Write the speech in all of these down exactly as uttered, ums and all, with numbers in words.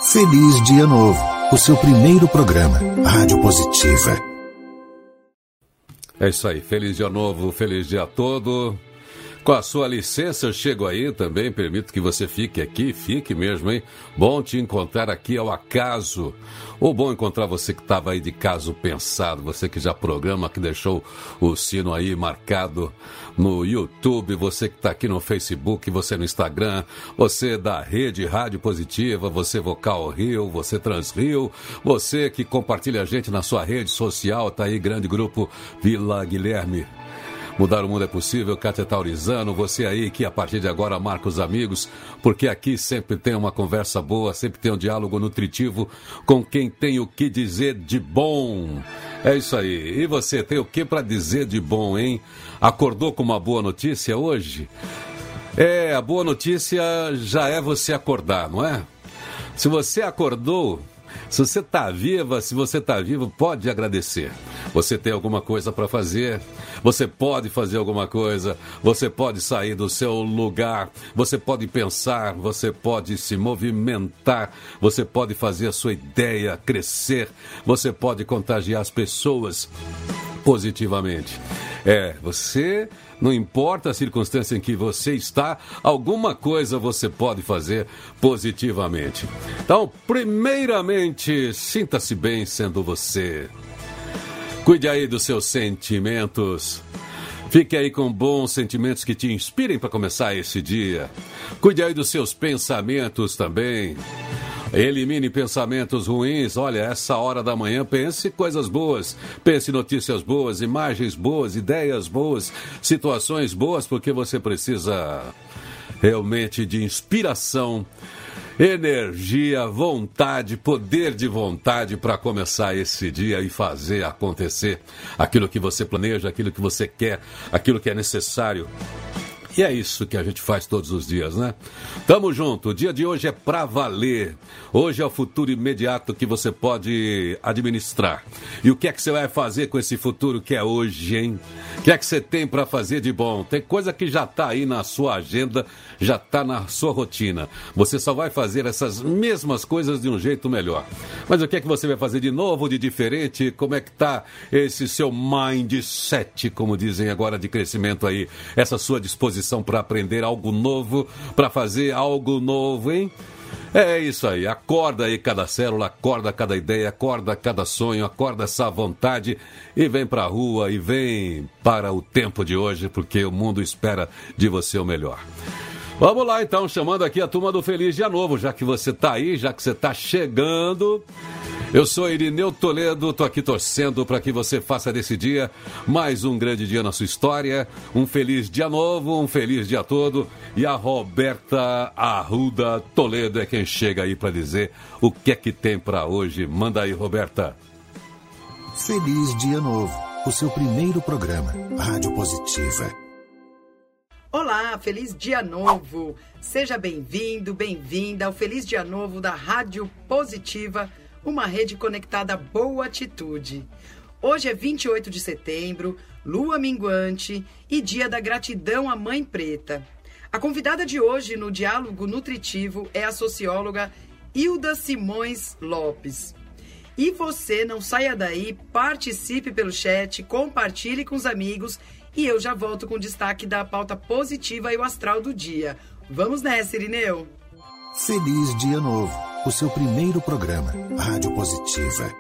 Feliz Dia Novo, o seu primeiro programa, Rádio Positiva. É isso aí, feliz dia novo, feliz dia todo. Com a sua licença, eu chego aí também, permito que você fique aqui, fique mesmo, hein? Bom te encontrar aqui ao acaso, ou bom encontrar você que estava aí de caso pensado, você que já programa, que deixou o sino aí marcado no YouTube, você que está aqui no Facebook, você no Instagram, você da Rede Rádio Positiva, você Vocal Rio, você Transrio, você que compartilha a gente na sua rede social, tá aí, grande grupo Vila Guilherme. Mudar o mundo é possível, Kátia Taurizano, você aí que a partir de agora marca os amigos, porque aqui sempre tem uma conversa boa, sempre tem um diálogo nutritivo com quem tem o que dizer de bom. É isso aí. E você tem o que para dizer de bom, hein? Acordou com uma boa notícia hoje? É, a boa notícia já é você acordar, não é? Se você acordou... Se você está viva, se você está vivo, pode agradecer. Você tem alguma coisa para fazer, você pode fazer alguma coisa, você pode sair do seu lugar, você pode pensar, você pode se movimentar, você pode fazer a sua ideia crescer, você pode contagiar as pessoas positivamente. É, você... Não importa a circunstância em que você está, alguma coisa você pode fazer positivamente. Então, primeiramente, sinta-se bem sendo você. Cuide aí dos seus sentimentos. Fique aí com bons sentimentos que te inspirem para começar esse dia. Cuide aí dos seus pensamentos também. Elimine pensamentos ruins. Olha, essa hora da manhã, pense coisas boas. Pense notícias boas, imagens boas, ideias boas, situações boas, porque você precisa realmente de inspiração, energia, vontade, poder de vontade para começar esse dia e fazer acontecer aquilo que você planeja, aquilo que você quer, aquilo que é necessário. E é isso que a gente faz todos os dias, né? Tamo junto. O dia de hoje é pra valer. Hoje é o futuro imediato que você pode administrar. E o que é que você vai fazer com esse futuro que é hoje, hein? O que é que você tem pra fazer de bom? Tem coisa que já tá aí na sua agenda, já tá na sua rotina. Você só vai fazer essas mesmas coisas de um jeito melhor. Mas o que é que você vai fazer de novo, de diferente? Como é que tá esse seu mindset, como dizem agora, de crescimento aí? Essa sua disposição para aprender algo novo, para fazer algo novo, hein? É isso aí, acorda aí cada célula, acorda cada ideia, acorda cada sonho, acorda essa vontade e vem pra rua e vem para o tempo de hoje, porque o mundo espera de você o melhor. Vamos lá então, chamando aqui a turma do Feliz Dia Novo, já que você tá aí, já que você tá chegando. Eu sou Irineu Toledo, tô aqui torcendo para que você faça desse dia mais um grande dia na sua história, um feliz dia novo, um feliz dia todo. E a Roberta Arruda Toledo é quem chega aí para dizer o que é que tem para hoje. Manda aí, Roberta. Feliz Dia Novo, o seu primeiro programa, Rádio Positiva. Olá, feliz dia novo. Seja bem-vindo, bem-vinda ao Feliz Dia Novo da Rádio Positiva, uma rede conectada à boa atitude. Hoje é vinte e oito de setembro, lua minguante e dia da gratidão à Mãe Preta. A convidada de hoje no Diálogo Nutritivo é a socióloga Hilda Simões Lopes. E você não saia daí, participe pelo chat, compartilhe com os amigos e eu já volto com o destaque da pauta positiva e o astral do dia. Vamos nessa, Irineu! Feliz Dia Novo, o seu primeiro programa, Rádio Positiva.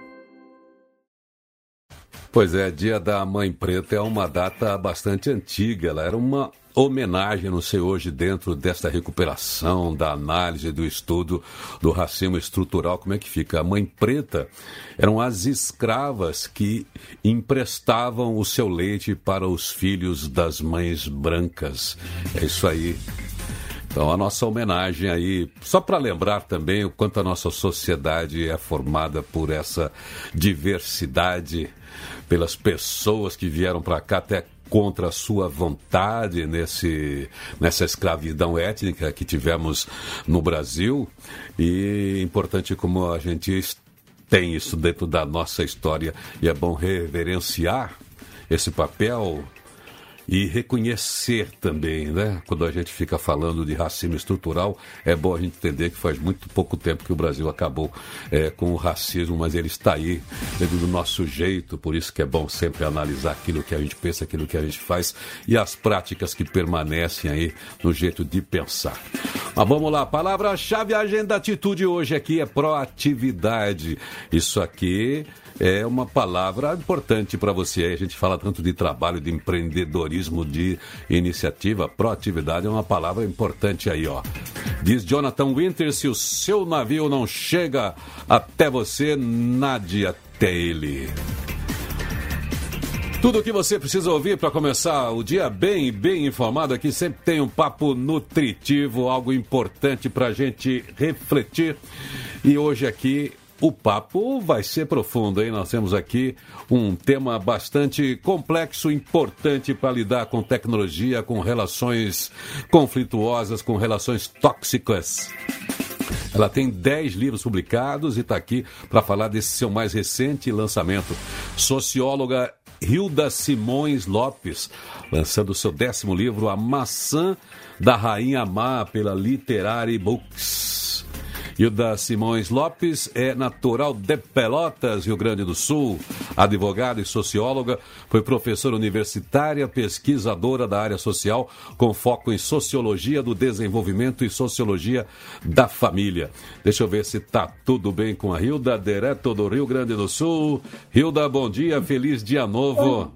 Pois é, Dia da Mãe Preta é uma data bastante antiga, ela era uma homenagem, não sei hoje, dentro desta recuperação, da análise, do estudo do racismo estrutural, como é que fica? A Mãe Preta eram as escravas que emprestavam o seu leite para os filhos das mães brancas. É isso aí. Então, a nossa homenagem aí, só para lembrar também o quanto a nossa sociedade é formada por essa diversidade, pelas pessoas que vieram para cá até contra a sua vontade nesse, nessa escravidão étnica que tivemos no Brasil. E é importante como a gente tem isso dentro da nossa história e é bom reverenciar esse papel e reconhecer também, né? Quando a gente fica falando de racismo estrutural, é bom a gente entender que faz muito pouco tempo que o Brasil acabou é, com o racismo, mas ele está aí do nosso jeito, por isso que é bom sempre analisar aquilo que a gente pensa, aquilo que a gente faz e as práticas que permanecem aí no jeito de pensar. Mas vamos lá, palavra-chave, agenda atitude hoje aqui é proatividade. Isso aqui é uma palavra importante para você. A gente fala tanto de trabalho, de empreendedorismo, de iniciativa. Proatividade é uma palavra importante aí, ó. Diz Jonathan Winter, se o seu navio não chega até você, nade até ele. Tudo o que você precisa ouvir para começar o dia bem, bem informado. Aqui sempre tem um papo nutritivo, algo importante para a gente refletir. E hoje aqui o papo vai ser profundo, hein? Nós temos aqui um tema bastante complexo, importante para lidar com tecnologia, com relações conflituosas, com relações tóxicas. Ela tem dez livros publicados e está aqui para falar desse seu mais recente lançamento. Socióloga Hilda Simões Lopes, lançando o seu décimo livro, A Maçã da Rainha Má, pela Literary Books. Hilda Simões Lopes é natural de Pelotas, Rio Grande do Sul, advogada e socióloga, foi professora universitária, pesquisadora da área social, com foco em sociologia do desenvolvimento e sociologia da família. Deixa eu ver se tá tudo bem com a Hilda, direto do Rio Grande do Sul. Hilda, bom dia, feliz dia novo.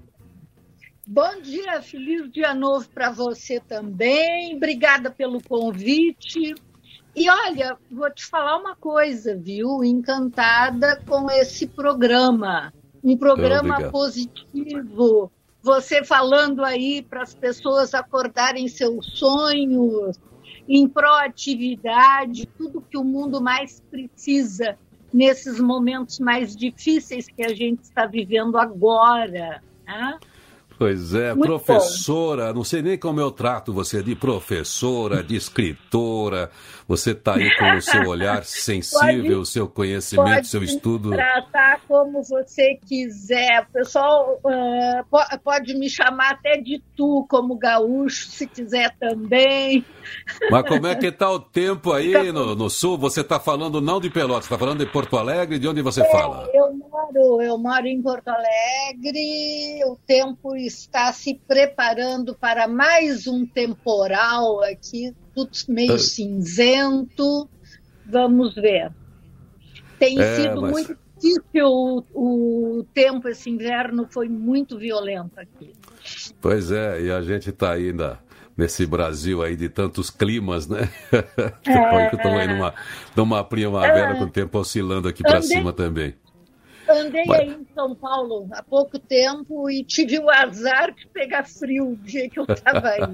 Bom dia, feliz dia novo para você também. Obrigada pelo convite. E olha, vou te falar uma coisa, viu? Encantada com esse programa. Um programa oh, positivo. Você falando aí para as pessoas acordarem seus sonhos, em proatividade, tudo que o mundo mais precisa nesses momentos mais difíceis que a gente está vivendo agora, né? Pois é, muito professora, bom. Não sei nem como eu trato você, de professora, de escritora, você está aí com o seu olhar sensível, o seu conhecimento, seu estudo. Pode tratar como você quiser, o pessoal uh, pode me chamar até de tu, como gaúcho, se quiser também. Mas como é que está o tempo aí no, no sul? Você está falando não de Pelotas, está falando de Porto Alegre, de onde você é, fala? Eu moro, eu moro em Porto Alegre, o tempo está se preparando para mais um temporal aqui, tudo meio cinzento. Vamos ver. Tem é, sido mas... muito difícil o, o tempo, esse inverno foi muito violento aqui. Pois é, e a gente está ainda nesse Brasil aí de tantos climas, né? Que é, estão aí numa, numa primavera é, com o tempo oscilando aqui para cima também. Andei Mas... aí em São Paulo há pouco tempo e tive o azar de pegar frio o dia que eu estava aí.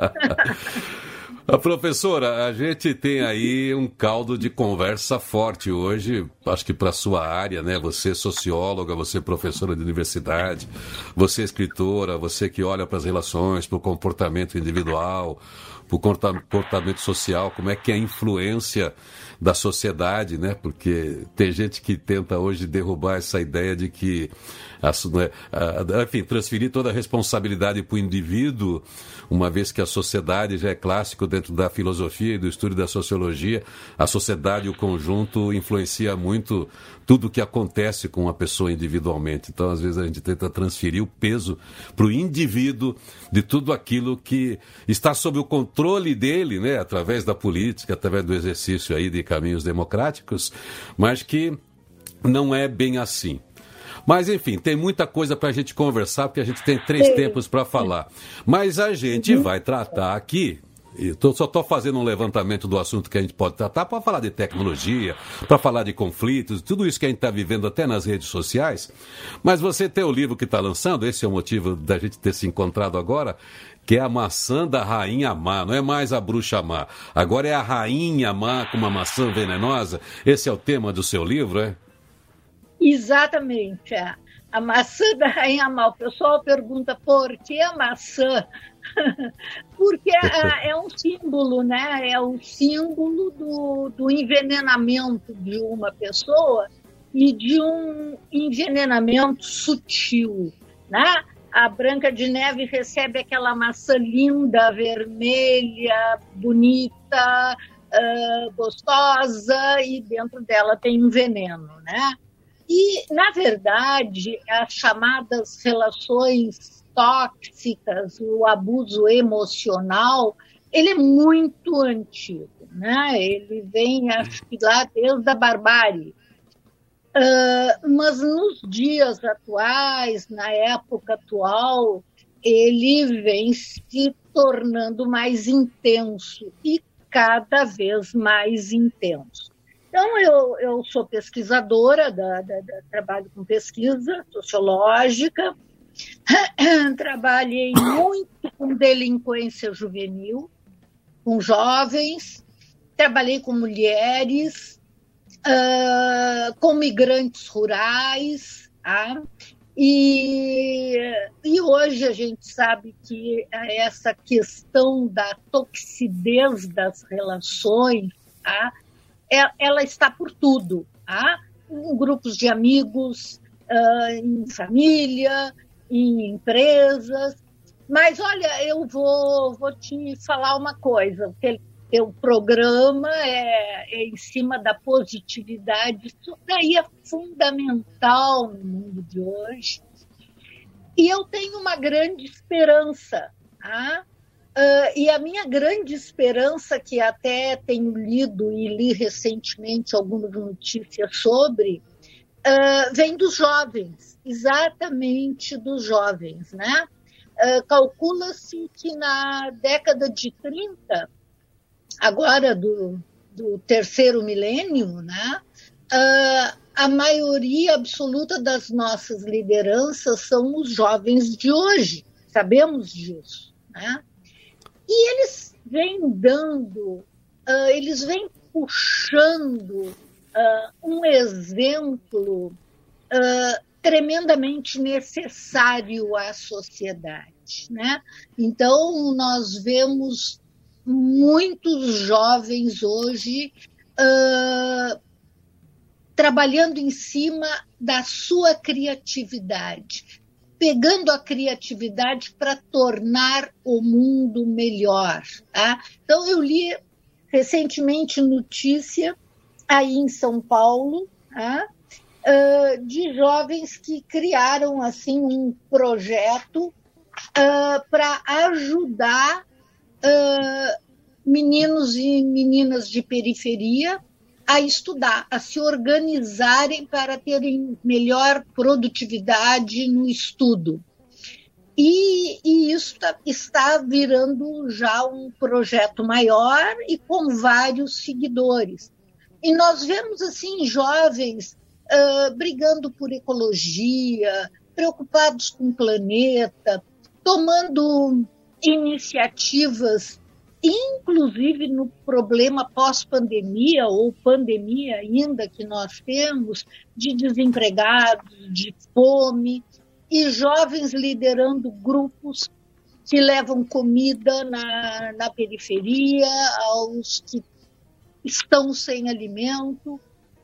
A professora, a gente tem aí um caldo de conversa forte hoje, acho que para a sua área, né? Você é socióloga, você é professora de universidade, você é escritora, você que olha para as relações, para o comportamento individual, para o comportamento social, como é que é a influência da sociedade, né? Porque tem gente que tenta hoje derrubar essa ideia de que, enfim, transferir toda a responsabilidade para o indivíduo, uma vez que a sociedade já é clássico dentro da filosofia e do estudo da sociologia, a sociedade, o conjunto, influencia muito tudo o que acontece com a pessoa individualmente. Então, às vezes, a gente tenta transferir o peso para o indivíduo de tudo aquilo que está sob o controle dele, né? Através da política, através do exercício aí de caminhos democráticos, mas que não é bem assim. Mas, enfim, tem muita coisa para a gente conversar, porque a gente tem três Sim. tempos para falar. Mas a gente uhum. vai tratar aqui, eu tô, só estou fazendo um levantamento do assunto que a gente pode tratar, para falar de tecnologia, para falar de conflitos, tudo isso que a gente está vivendo até nas redes sociais. Mas você tem o livro que está lançando, esse é o motivo da gente ter se encontrado agora, que é A Maçã da Rainha Má, não é mais a Bruxa Má. Agora é a Rainha Má com uma maçã venenosa. Esse é o tema do seu livro, é? Exatamente, é. A maçã da Rainha Má. O pessoal pergunta por que a maçã? Porque é, é um símbolo, né? É o símbolo do, do envenenamento de uma pessoa e de um envenenamento sutil, né? a Branca de Neve recebe aquela maçã linda, vermelha, bonita, uh, gostosa, e dentro dela tem um veneno, né? E, na verdade, as chamadas relações tóxicas, o abuso emocional, ele é muito antigo, né? Ele vem, acho que lá desde a barbárie. Uh, mas nos dias atuais, na época atual, ele vem se tornando mais intenso e cada vez mais intenso. Então, eu, eu sou pesquisadora, da, da, da, trabalho com pesquisa sociológica, trabalhei muito com delinquência juvenil, com jovens, trabalhei com mulheres, Uh, com migrantes rurais, tá? e, e hoje a gente sabe que essa questão da toxicidade das relações, tá? Ela está por tudo, tá? Em grupos de amigos, uh, em família, em empresas. Mas olha, eu vou, vou te falar uma coisa, que o programa é, é em cima da positividade, isso daí é fundamental no mundo de hoje. E eu tenho uma grande esperança, tá? Uh, e a minha grande esperança, que até tenho lido e li recentemente algumas notícias sobre, uh, vem dos jovens, exatamente dos jovens, né? Uh, calcula-se que na década de trinta, agora do, do terceiro milênio, né, uh, a maioria absoluta das nossas lideranças são os jovens de hoje, sabemos disso, né? E eles vêm dando, uh, eles vêm puxando uh, um exemplo uh, tremendamente necessário à sociedade, né? Então, nós vemos muitos jovens hoje uh, trabalhando em cima da sua criatividade, pegando a criatividade para tornar o mundo melhor, tá? Então, eu li recentemente notícia aí em São Paulo, tá? uh, de jovens que criaram assim, um projeto uh, para ajudar Uh, meninos e meninas de periferia a estudar, a se organizarem para terem melhor produtividade no estudo. E, e isso tá, está virando já um projeto maior e com vários seguidores. E nós vemos assim jovens uh, brigando por ecologia, preocupados com o planeta, tomando iniciativas, inclusive no problema pós-pandemia, ou pandemia ainda que nós temos, de desempregados, de fome, e jovens liderando grupos que levam comida na, na periferia, aos que estão sem alimento.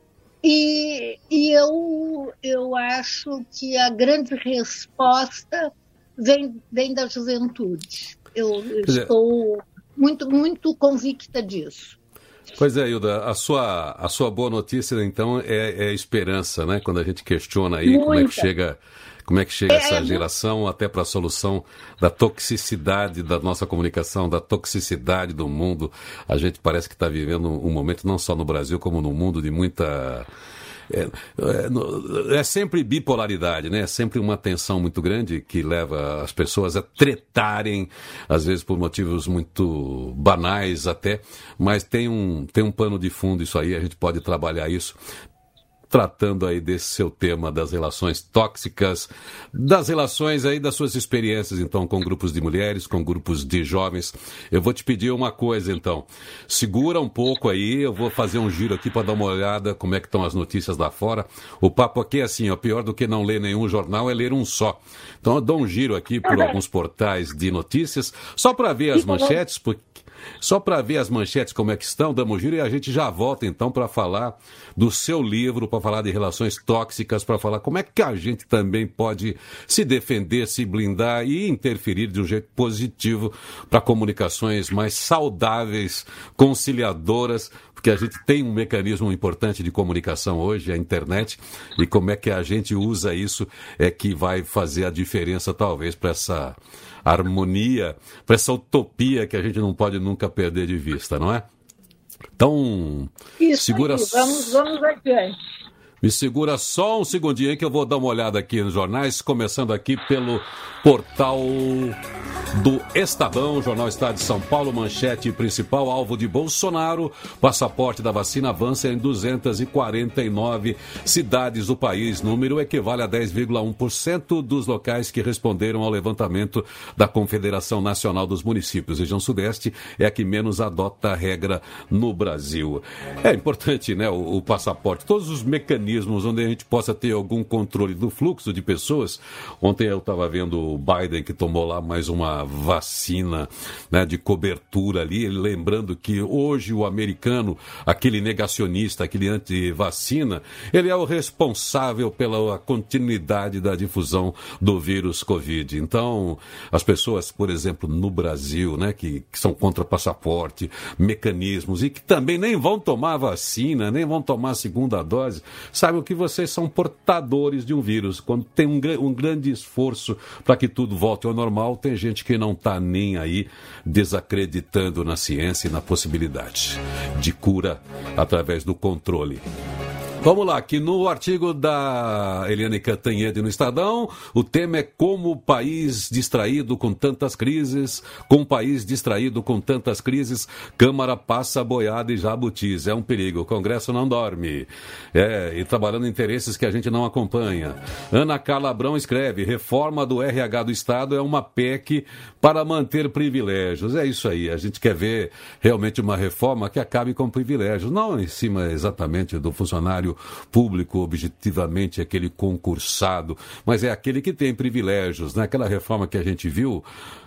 E, e eu, eu acho que a grande resposta Vem, vem da juventude. Eu, eu estou muito, muito convicta disso. Pois é, Hilda, a sua, a sua boa notícia, então, é, é esperança, né? Quando a gente questiona aí Muita. como é que chega, como é que chega é, essa geração é... até para a solução da toxicidade da nossa comunicação, da toxicidade do mundo. A gente parece que está vivendo um momento, não só no Brasil, como no mundo, de muita... É, é, é sempre bipolaridade, né? É sempre uma tensão muito grande que leva as pessoas a tretarem, às vezes por motivos muito banais até, mas tem um, tem um pano de fundo isso aí, a gente pode trabalhar isso. Tratando aí desse seu tema das relações tóxicas, das relações aí das suas experiências, então, com grupos de mulheres, com grupos de jovens. Eu vou te pedir uma coisa, então. Segura um pouco aí, eu vou fazer um giro aqui para dar uma olhada como é que estão as notícias lá fora. O papo aqui é assim, ó, pior do que não ler nenhum jornal é ler um só. Então, eu dou um giro aqui por alguns portais de notícias, só para ver as manchetes, porque... Só para ver as manchetes como é que estão, damos giro e a gente já volta então para falar do seu livro, para falar de relações tóxicas, para falar como é que a gente também pode se defender, se blindar e interferir de um jeito positivo para comunicações mais saudáveis, conciliadoras, porque a gente tem um mecanismo importante de comunicação hoje, a internet, e como é que a gente usa isso é que vai fazer a diferença, talvez, para essa harmonia, para essa utopia que a gente não pode nunca perder de vista, não é? Então, isso segura... Aí, vamos, vamos adiante. Me segura só um segundinho aí que eu vou dar uma olhada aqui nos jornais, começando aqui pelo portal do Estadão, Jornal Estado de São Paulo, manchete principal, alvo de Bolsonaro, passaporte da vacina avança em duzentas e quarenta e nove cidades do país, número equivale a dez vírgula um por cento dos locais que responderam ao levantamento da Confederação Nacional dos Municípios. Região Sudeste é a que menos adota a regra no Brasil. É importante, né, o, o passaporte, todos os mecanismos onde a gente possa ter algum controle do fluxo de pessoas. Ontem eu estava vendo o Biden que tomou lá mais uma vacina, né, de cobertura ali, lembrando que hoje o americano, aquele negacionista, aquele anti-vacina, ele é o responsável pela continuidade da difusão do vírus Covid. Então, as pessoas, por exemplo, no Brasil, né, que, que são contra passaporte, mecanismos, e que também nem vão tomar vacina, nem vão tomar a segunda dose, sabem que vocês são portadores de um vírus. Quando tem um, um grande esforço para que tudo volte ao normal, tem gente que não está nem aí, desacreditando na ciência e na possibilidade de cura através do controle. Vamos lá, aqui no artigo da Eliane Cantanhede no Estadão, o tema é como o país distraído com tantas crises, com o país distraído com tantas crises, Câmara passa boiada e jabutis. É um perigo, o Congresso não dorme. É, e trabalhando em interesses que a gente não acompanha. Ana Carla Abrão escreve, reforma do R H do Estado é uma P E C para manter privilégios. É isso aí, a gente quer ver realmente uma reforma que acabe com privilégios, não em cima exatamente do funcionário público, objetivamente aquele concursado, mas é aquele que tem privilégios, né? Aquela reforma que a gente viu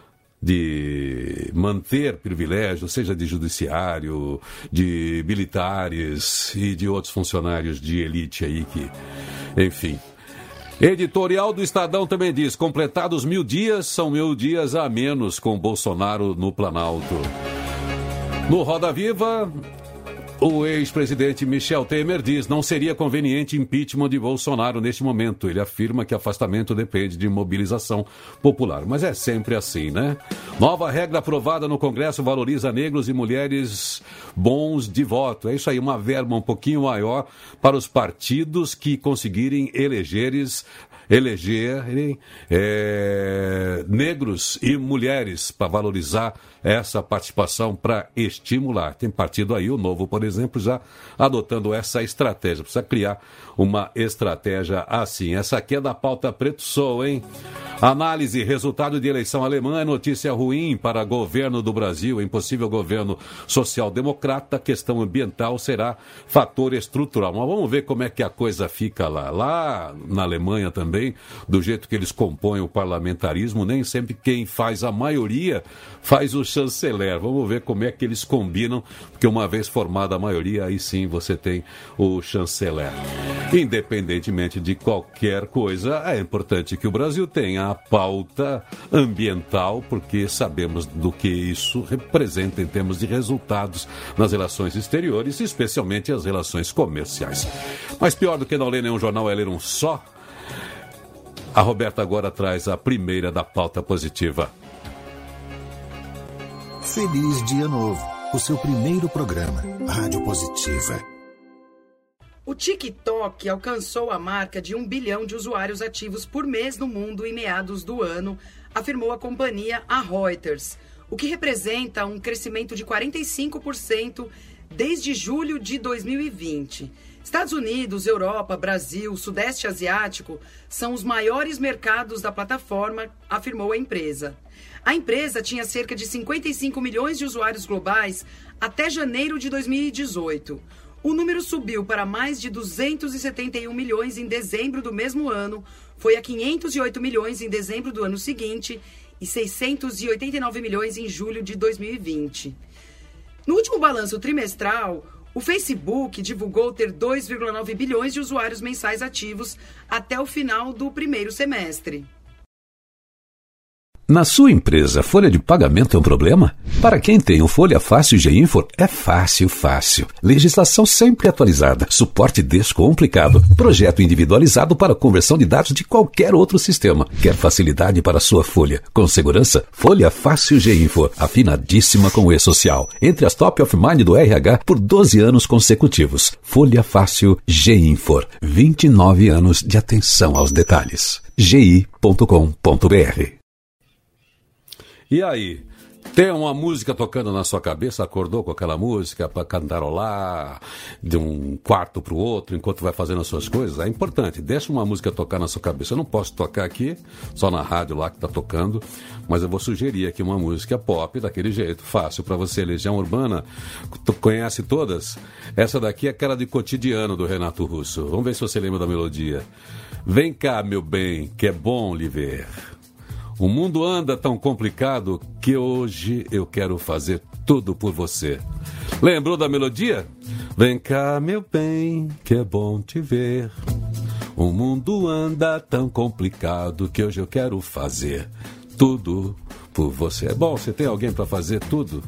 de manter privilégios, seja de judiciário, de militares e de outros funcionários de elite aí que, enfim. Editorial do Estadão também diz, completados mil dias, são mil dias a menos com Bolsonaro no Planalto. No Roda Viva, o ex-presidente Michel Temer diz não seria conveniente impeachment de Bolsonaro neste momento. Ele afirma que afastamento depende de mobilização popular. Mas é sempre assim, né? Nova regra aprovada no Congresso valoriza negros e mulheres bons de voto. É isso aí, uma verba um pouquinho maior para os partidos que conseguirem elegeres elegerem é, negros e mulheres para valorizar essa participação, para estimular. Tem partido aí, o Novo, por exemplo, já adotando essa estratégia. Precisa criar uma estratégia assim. Essa aqui é da pauta Preto Sol, hein? Análise, resultado de eleição alemã é notícia ruim para governo do Brasil. Em possível governo social-democrata, questão ambiental será fator estrutural. Mas vamos ver como é que a coisa fica lá. Lá na Alemanha também, do jeito que eles compõem o parlamentarismo, nem sempre quem faz a maioria faz o chanceler. Vamos ver como é que eles combinam, porque uma vez formada a maioria, aí sim você tem o chanceler. Independentemente de qualquer coisa, é importante que o Brasil tenha a pauta ambiental, porque sabemos do que isso representa em termos de resultados nas relações exteriores, especialmente as relações comerciais. Mas pior do que não ler nenhum jornal é ler um só. A Roberta agora traz a primeira da pauta positiva. Feliz Dia Novo, o seu primeiro programa, Rádio Positiva. O TikTok alcançou a marca de um bilhão de usuários ativos por mês no mundo em meados do ano, afirmou a companhia a Reuters, o que representa um crescimento de quarenta e cinco por cento desde julho de dois mil e vinte. Estados Unidos, Europa, Brasil, Sudeste Asiático são os maiores mercados da plataforma, afirmou a empresa. A empresa tinha cerca de cinquenta e cinco milhões de usuários globais até janeiro de dois mil e dezoito. O número subiu para mais de duzentos e setenta e um milhões em dezembro do mesmo ano, foi a quinhentos e oito milhões em dezembro do ano seguinte e seiscentos e oitenta e nove milhões em julho de dois mil e vinte. No último balanço trimestral, o Facebook divulgou ter dois vírgula nove bilhões de usuários mensais ativos até o final do primeiro semestre. Na sua empresa, folha de pagamento é um problema? Para quem tem o Folha Fácil G-Infor, é fácil, fácil. Legislação sempre atualizada, suporte descomplicado, projeto individualizado para conversão de dados de qualquer outro sistema. Quer facilidade para sua folha? Com segurança, Folha Fácil G-Infor, afinadíssima com o E-Social. Entre as top of mind do R H por doze anos consecutivos. Folha Fácil G-Infor, vinte e nove anos de atenção aos detalhes. g i ponto com ponto b r. E aí, tem uma música tocando na sua cabeça, acordou com aquela música para cantarolar de um quarto para o outro enquanto vai fazendo as suas coisas? É importante, deixa uma música tocar na sua cabeça. Eu não posso tocar aqui, só na rádio lá que está tocando, mas eu vou sugerir aqui uma música pop daquele jeito, fácil para você. Legião Urbana, tu conhece todas? Essa daqui é aquela de Cotidiano, do Renato Russo. Vamos ver se você lembra da melodia. Vem cá, meu bem, que é bom lhe ver. O mundo anda tão complicado que hoje eu quero fazer tudo por você. Lembrou da melodia? Vem cá, meu bem, que é bom te ver. O mundo anda tão complicado que hoje eu quero fazer tudo por você. É bom, você tem alguém para fazer tudo?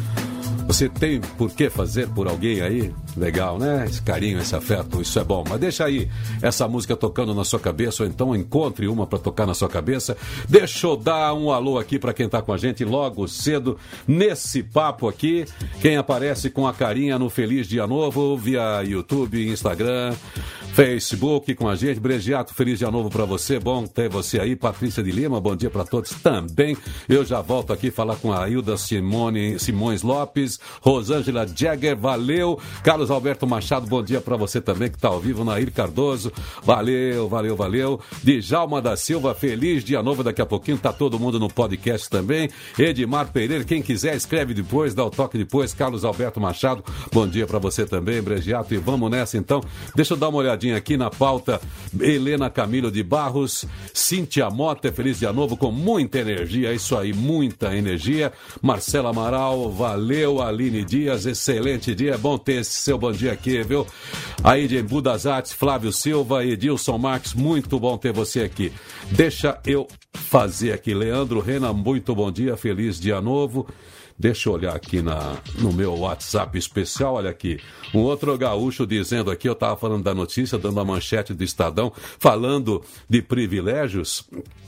Você tem por que fazer por alguém aí? Legal, né? Esse carinho, esse afeto, isso é bom. Mas deixa aí essa música tocando na sua cabeça, ou então encontre uma para tocar na sua cabeça. Deixa eu dar um alô aqui para quem está com a gente logo cedo nesse papo aqui. Quem aparece com a carinha no Feliz Dia Novo via YouTube, Instagram, Facebook com a gente. Bregiato, Feliz Dia Novo para você. Bom ter você aí. Patrícia de Lima, bom dia para todos também. Eu já volto aqui falar com a Hilda Simone, Simões Lopes, Rosângela Jagger, valeu. Carlos Alberto Machado, bom dia para você também que está ao vivo. Nair Cardoso, valeu, valeu, valeu. Djalma da Silva, Feliz Dia Novo. Daqui a pouquinho tá todo mundo no podcast também. Edmar Pereira, quem quiser escreve depois, dá o toque depois. Carlos Alberto Machado, bom dia para você também, Bregiato. E vamos nessa então. Deixa eu dar uma olhadinha aqui na pauta. Helena Camilo de Barros, Cíntia Mota, Feliz Dia Novo com muita energia, isso aí, muita energia. Marcela Amaral, valeu. Aline Dias, excelente dia, é bom ter esse seu bom dia aqui, viu? Aí de Embu das Artes, Flávio Silva, Edilson Marques, muito bom ter você aqui. Deixa eu fazer aqui, Leandro Rena, muito bom dia, feliz dia novo. Deixa eu olhar aqui na, no meu WhatsApp especial, olha aqui, um outro gaúcho dizendo aqui, eu estava falando da notícia, dando a manchete do Estadão, falando de privilégios,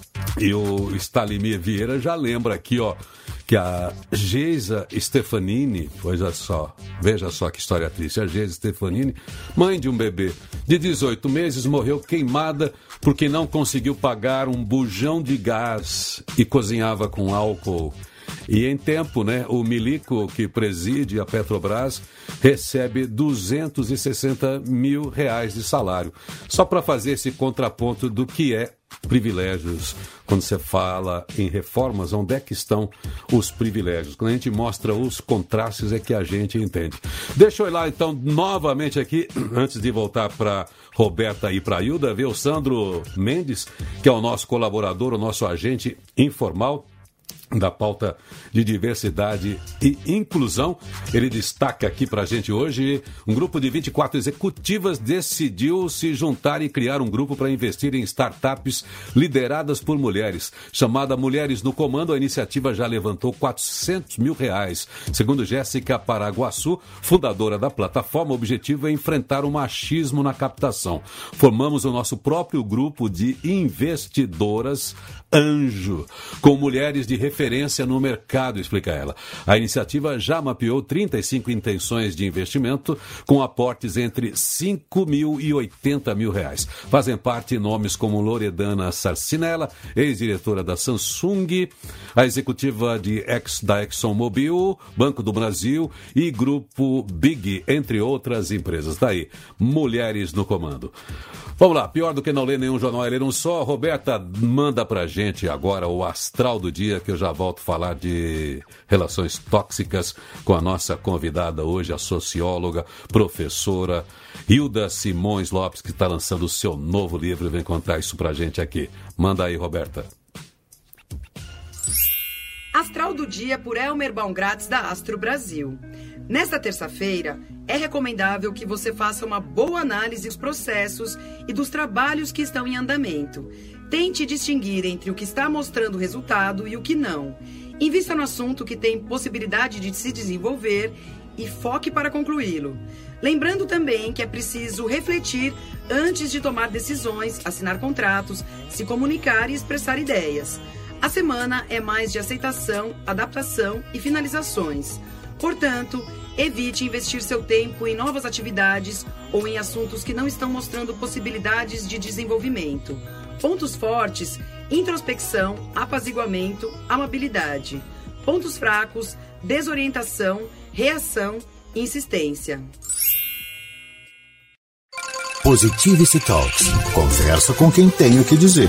e o Stalimir Vieira já lembra aqui, ó, que a Geisa Stefanini, veja só, veja só que história triste, a Geisa Stefanini, mãe de um bebê de dezoito meses, morreu queimada porque não conseguiu pagar um bujão de gás e cozinhava com álcool. E em tempo, né, o milico que preside a Petrobras recebe duzentos e sessenta mil reais de salário. Só para fazer esse contraponto do que é privilégios. Quando você fala em reformas, onde é que estão os privilégios? Quando a gente mostra os contrastes é que a gente entende. Deixa eu ir lá então novamente aqui, antes de voltar para Roberta e para a Hilda, ver o Sandro Mendes, que é o nosso colaborador, o nosso agente informal da pauta de diversidade e inclusão. Ele destaca aqui pra gente hoje, um grupo de vinte e quatro executivas decidiu se juntar e criar um grupo para investir em startups lideradas por mulheres. Chamada Mulheres no Comando, a iniciativa já levantou quatrocentos mil reais. Segundo Jéssica Paraguaçu, fundadora da plataforma, o objetivo é enfrentar o machismo na captação. Formamos o nosso próprio grupo de investidoras Anjo, com mulheres de referência no mercado, explica ela. A iniciativa já mapeou trinta e cinco intenções de investimento, com aportes entre cinco mil e oitenta mil reais. Fazem parte nomes como Loredana Sarcinella, ex-diretora da Samsung, a executiva de ex, da ExxonMobil, Banco do Brasil e Grupo Big, entre outras empresas. Daí, Mulheres no Comando. Vamos lá, pior do que não ler nenhum jornal, é ler um só. Roberta, manda pra gente agora o astral do dia, que eu já volto a falar de relações tóxicas com a nossa convidada hoje, a socióloga, professora Hilda Simões Lopes, que está lançando o seu novo livro e vem contar isso pra gente aqui. Manda aí, Roberta. Astral do dia por Elmer Baumgratz, da Astro Brasil. Nesta terça-feira, é recomendável que você faça uma boa análise dos processos e dos trabalhos que estão em andamento. Tente distinguir entre o que está mostrando resultado e o que não. Invista no assunto que tem possibilidade de se desenvolver e foque para concluí-lo. Lembrando também que é preciso refletir antes de tomar decisões, assinar contratos, se comunicar e expressar ideias. A semana é mais de aceitação, adaptação e finalizações. Portanto, evite investir seu tempo em novas atividades ou em assuntos que não estão mostrando possibilidades de desenvolvimento. Pontos fortes: introspecção, apaziguamento, amabilidade. Pontos fracos: desorientação, reação e insistência. Positivity Talks. Conversa com quem tem o que dizer.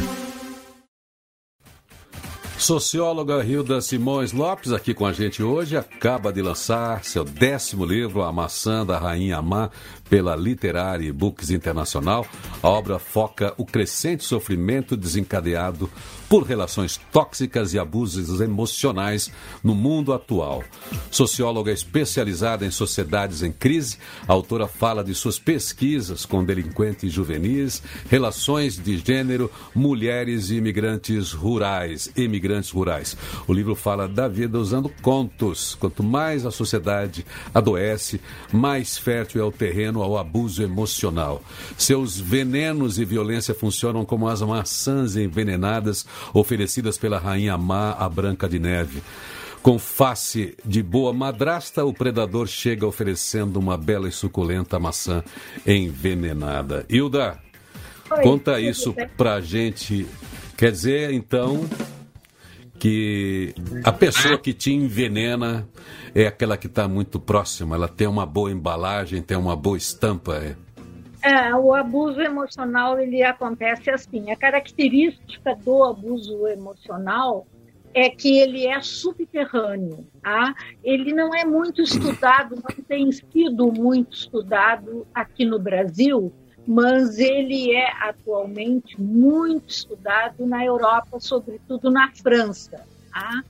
Socióloga Hilda Simões Lopes aqui com a gente hoje, acaba de lançar seu décimo livro, A Maçã da Rainha Má, pela Literary Books Internacional. A obra foca o crescente sofrimento desencadeado por relações tóxicas e abusos emocionais no mundo atual. Socióloga especializada em sociedades em crise, a autora fala de suas pesquisas com delinquentes juvenis, relações de gênero, mulheres e imigrantes rurais, imigrantes rurais. O livro fala da vida usando contos. Quanto mais a sociedade adoece, mais fértil é o terreno ao abuso emocional. Seus venenos e violência funcionam como as maçãs envenenadas oferecidas pela Rainha Má à Branca de Neve. Com face de boa madrasta, o predador chega oferecendo uma bela e suculenta maçã envenenada. Hilda, Oi, conta isso pra gente. Quer dizer, então, que a pessoa que te envenena é aquela que está muito próxima, ela tem uma boa embalagem, tem uma boa estampa, é? É, o abuso emocional, ele acontece assim. A característica do abuso emocional é que ele é subterrâneo, tá? Ele não é muito estudado, não tem sido muito estudado aqui no Brasil, mas ele é atualmente muito estudado na Europa, sobretudo na França, tá?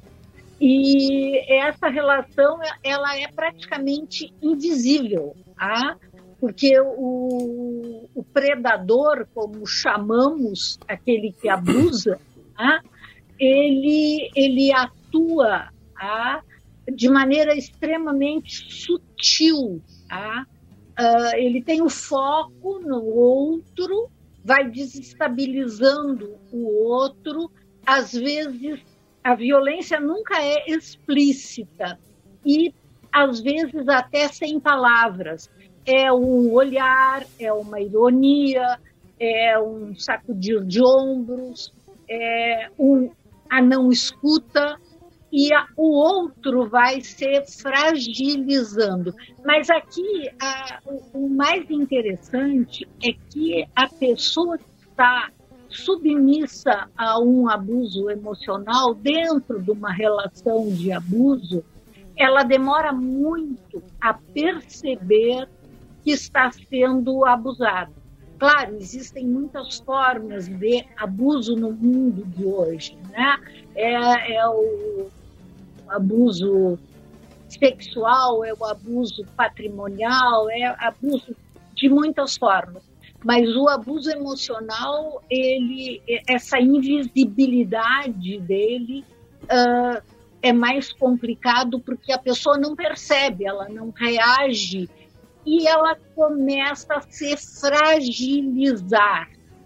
E essa relação, ela é praticamente invisível, tá? Porque o, o predador, como chamamos aquele que abusa, tá? ele, ele atua, tá? De maneira extremamente sutil, tá? Uh, ele tem o foco no outro, vai desestabilizando o outro. Às vezes, a violência nunca é explícita e, às vezes, até sem palavras. É um olhar, é uma ironia, é um sacudir de ombros, é um a não escuta, e a, o outro vai se fragilizando. Mas aqui, a, o, o mais interessante é que a pessoa que está submissa a um abuso emocional dentro de uma relação de abuso, ela demora muito a perceber que está sendo abusado. Claro, existem muitas formas de abuso no mundo de hoje, né? É, é o abuso sexual, é o abuso patrimonial, é abuso de muitas formas. Mas o abuso emocional, ele, essa invisibilidade dele uh, é mais complicado porque a pessoa não percebe, ela não reage e ela começa a se fragilizar.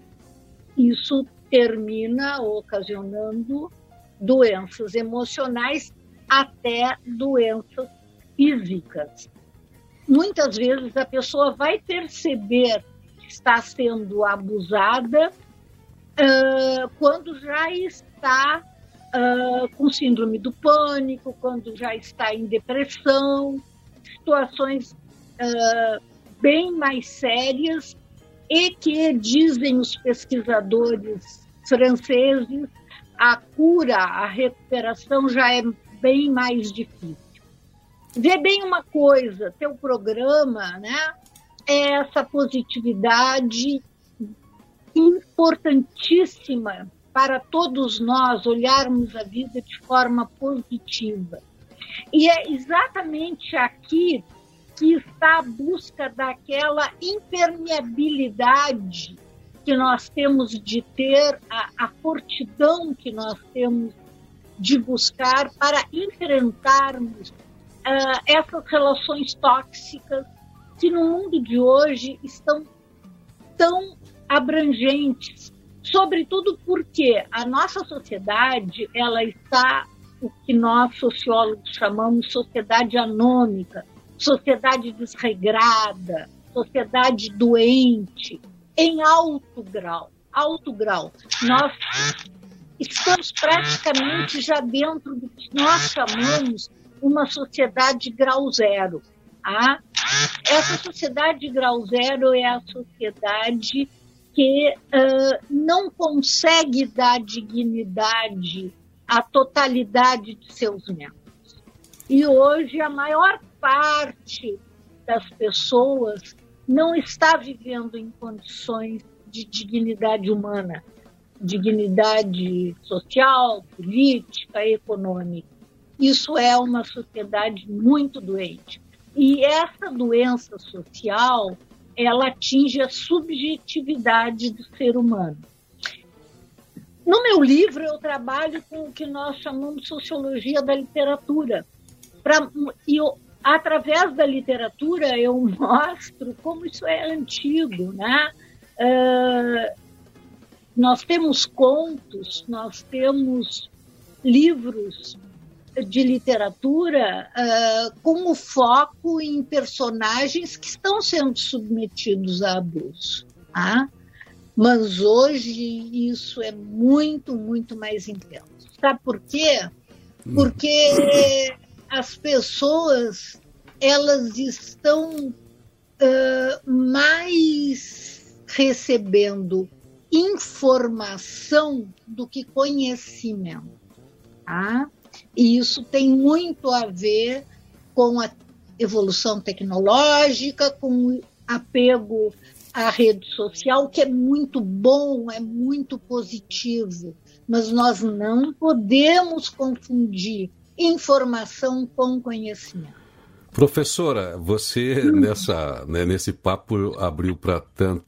Isso termina ocasionando doenças emocionais até doenças físicas. Muitas vezes a pessoa vai perceber que está sendo abusada uh, quando já está uh, com síndrome do pânico, quando já está em depressão, situações Uh, bem mais sérias e que, dizem os pesquisadores franceses, a cura, a recuperação já é bem mais difícil. Vê bem uma coisa, teu programa, né, é essa positividade importantíssima para todos nós olharmos a vida de forma positiva. E é exatamente aqui que está à busca daquela impermeabilidade que nós temos de ter, a, a fortidão que nós temos de buscar para enfrentarmos uh, essas relações tóxicas que no mundo de hoje estão tão abrangentes, sobretudo porque a nossa sociedade, ela está, o que nós sociólogos chamamos sociedade anômica, sociedade desregrada, sociedade doente, em alto grau, alto grau. Nós estamos praticamente já dentro do que nós chamamos uma sociedade grau zero. Tá? Essa sociedade grau zero é a sociedade que uh, não consegue dar dignidade à totalidade de seus membros. E hoje a maior parte das pessoas não está vivendo em condições de dignidade humana, dignidade social, política, econômica. Isso é uma sociedade muito doente. E essa doença social, ela atinge a subjetividade do ser humano. No meu livro, eu trabalho com o que nós chamamos de sociologia da literatura. Pra, e eu, através da literatura, eu mostro como isso é antigo, né? Uh, nós temos contos, nós temos livros de literatura uh, com o foco em personagens que estão sendo submetidos a abuso. Tá? Mas hoje isso é muito, muito mais intenso. Sabe por quê? Porque as pessoas, elas estão uh, mais recebendo informação do que conhecimento. Tá? E isso tem muito a ver com a evolução tecnológica, com o apego à rede social, que é muito bom, é muito positivo. Mas nós não podemos confundir informação com conhecimento. Professora, você hum. nessa, né, nesse papo abriu para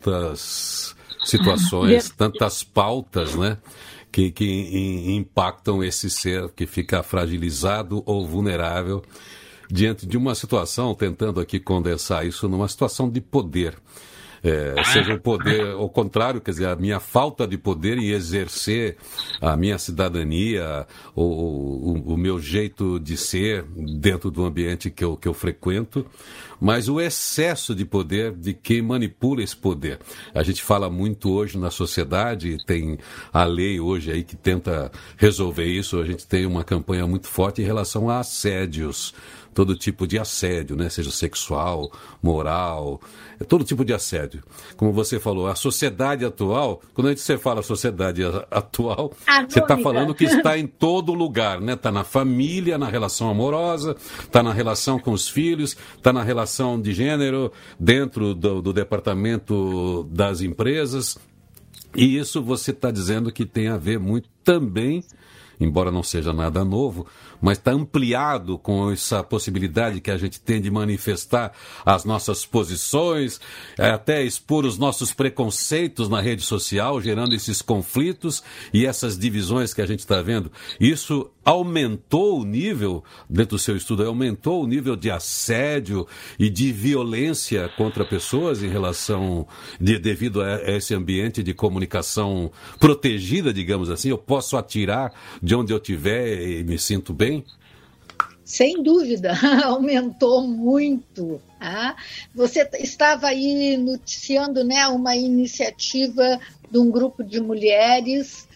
tantas situações, tantas pautas, né? Que, que impactam esse ser que fica fragilizado ou vulnerável diante de uma situação, tentando aqui condensar isso numa situação de poder. É, seja o poder, ao contrário, quer dizer, a minha falta de poder em exercer a minha cidadania, o, o, o meu jeito de ser dentro do ambiente que eu, que eu frequento, mas o excesso de poder de quem manipula esse poder. A gente fala muito hoje na sociedade, tem a lei hoje aí que tenta resolver isso, a gente tem uma campanha muito forte em relação a assédios, todo tipo de assédio, né? Seja sexual, moral, todo tipo de assédio. Como você falou, a sociedade atual, quando a gente você fala sociedade atual, Anônica. Você está falando que está em todo lugar, né? Está na família, na relação amorosa, está na relação com os filhos, está na relação de gênero, dentro do, do departamento das empresas. E isso você está dizendo que tem a ver muito também, embora não seja nada novo, mas está ampliado com essa possibilidade que a gente tem de manifestar as nossas posições, até expor os nossos preconceitos na rede social, gerando esses conflitos e essas divisões que a gente está vendo. Isso aumentou o nível, dentro do seu estudo, aumentou o nível de assédio e de violência contra pessoas em relação, de, devido a esse ambiente de comunicação protegida, digamos assim. Eu posso atirar de onde eu estiver e me sinto bem? Sem dúvida, aumentou muito. Tá? Você estava aí noticiando, né, uma iniciativa de um grupo de mulheres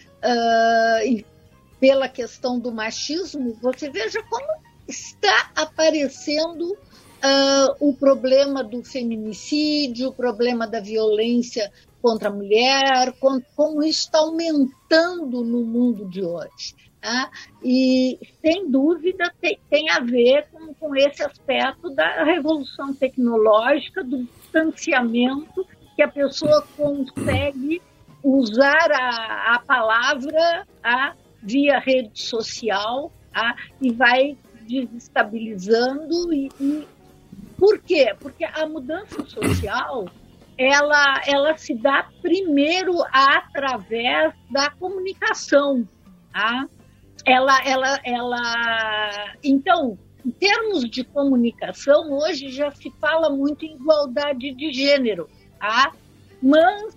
uh, pela questão do machismo. Você veja como está aparecendo uh, o problema do feminicídio, o problema da violência contra a mulher, com, como isso está aumentando no mundo de hoje. Tá? E, sem dúvida, tem, tem a ver com, com esse aspecto da revolução tecnológica, do distanciamento, que a pessoa consegue usar a, a palavra tá? via rede social tá? e vai desestabilizando e, e Por quê? Porque a mudança social, ela, ela se dá primeiro através da comunicação. Tá? Ela, ela, ela... Então, em termos de comunicação, hoje já se fala muito em igualdade de gênero, tá? Mas,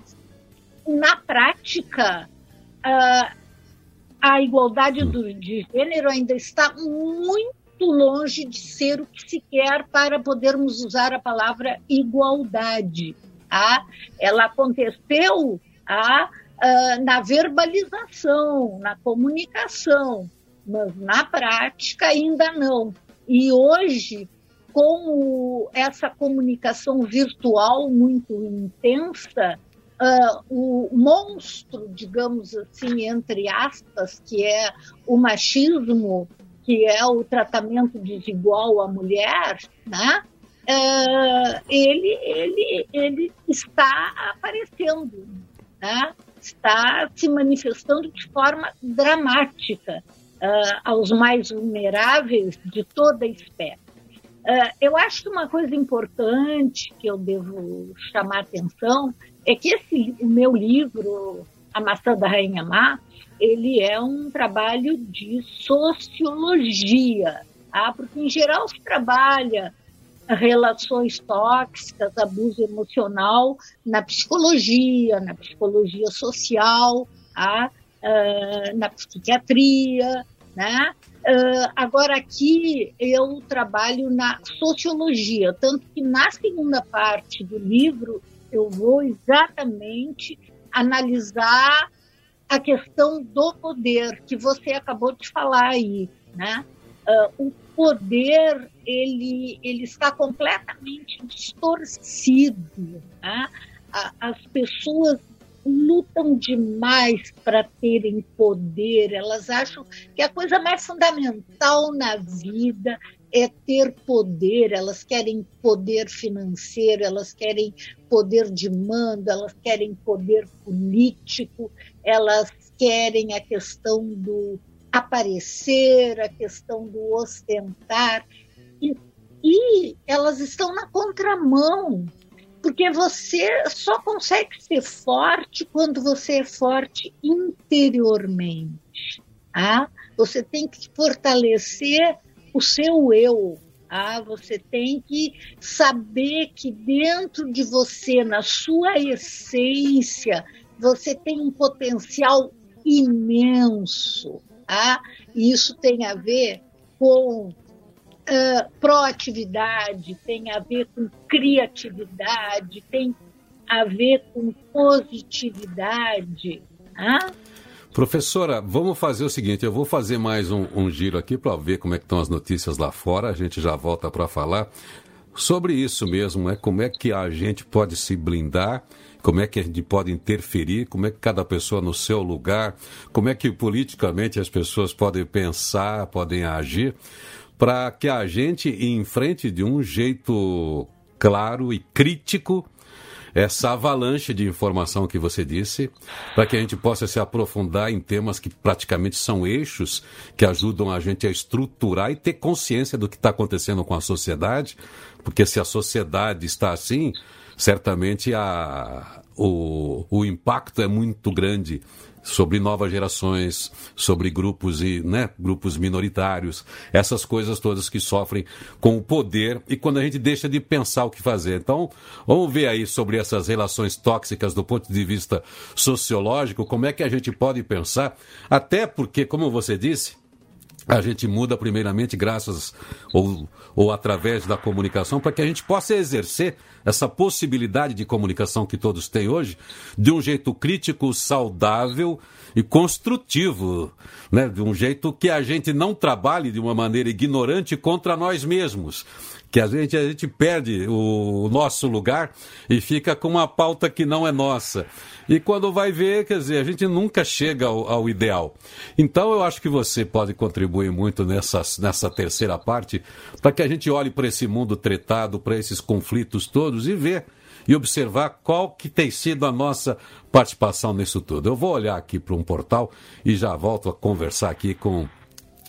na prática, a, a igualdade do, de gênero ainda está muito longe de ser o que se quer para podermos usar a palavra igualdade. Tá? Ela aconteceu tá? uh, na verbalização, na comunicação, mas na prática ainda não. E hoje, com essa comunicação virtual muito intensa, uh, o monstro, digamos assim, entre aspas, que é o machismo, que é o tratamento desigual à mulher, né? uh, ele, ele, ele está aparecendo, né? Está se manifestando de forma dramática uh, aos mais vulneráveis de toda a espécie. Uh, eu acho que uma coisa importante que eu devo chamar a atenção é que esse, o meu livro, A Maçã da Rainha Má, ele é um trabalho de sociologia, tá? Porque em geral se trabalha relações tóxicas, abuso emocional na psicologia, na psicologia social, tá? uh, na psiquiatria, né? Uh, agora aqui eu trabalho na sociologia, tanto que na segunda parte do livro eu vou exatamente analisar a questão do poder, que você acabou de falar aí, né? Uh, o poder, ele, ele está completamente distorcido, né? As pessoas lutam demais para terem poder, elas acham que a coisa mais fundamental na vida é ter poder, elas querem poder financeiro, elas querem poder de mando, elas querem poder político, elas querem a questão do aparecer, a questão do ostentar, e, e elas estão na contramão, porque você só consegue ser forte quando você é forte interiormente. Tá? Você tem que fortalecer o seu eu. Tá? Você tem que saber que dentro de você, na sua essência, você tem um potencial imenso. Tá? E isso tem a ver com Uh, proatividade, tem a ver com criatividade, tem a ver com positividade. Tá? Professora, vamos fazer o seguinte, eu vou fazer mais um, um giro aqui para ver como é que estão as notícias lá fora, a gente já volta para falar sobre isso mesmo, né? Como é que a gente pode se blindar, como é que a gente pode interferir, como é que cada pessoa no seu lugar, como é que politicamente as pessoas podem pensar, podem agir, para que a gente enfrente de um jeito claro e crítico essa avalanche de informação que você disse, para que a gente possa se aprofundar em temas que praticamente são eixos que ajudam a gente a estruturar e ter consciência do que está acontecendo com a sociedade, porque se a sociedade está assim, certamente a, o, o impacto é muito grande sobre novas gerações, sobre grupos e né, grupos minoritários, essas coisas todas que sofrem com o poder e quando a gente deixa de pensar o que fazer. Então, vamos ver aí sobre essas relações tóxicas do ponto de vista sociológico, como é que a gente pode pensar, até porque, como você disse, a gente muda primeiramente graças ou, ou através da comunicação para que a gente possa exercer essa possibilidade de comunicação que todos têm hoje de um jeito crítico, saudável e construtivo, né? De um jeito que a gente não trabalhe de uma maneira ignorante contra nós mesmos, que a gente, a gente perde o, o nosso lugar e fica com uma pauta que não é nossa. E quando vai ver, quer dizer, a gente nunca chega ao, ao ideal. Então eu acho que você pode contribuir muito nessa, nessa terceira parte para que a gente olhe para esse mundo tretado, para esses conflitos todos e ver e observar qual que tem sido a nossa participação nisso tudo. Eu vou olhar aqui para um portal e já volto a conversar aqui com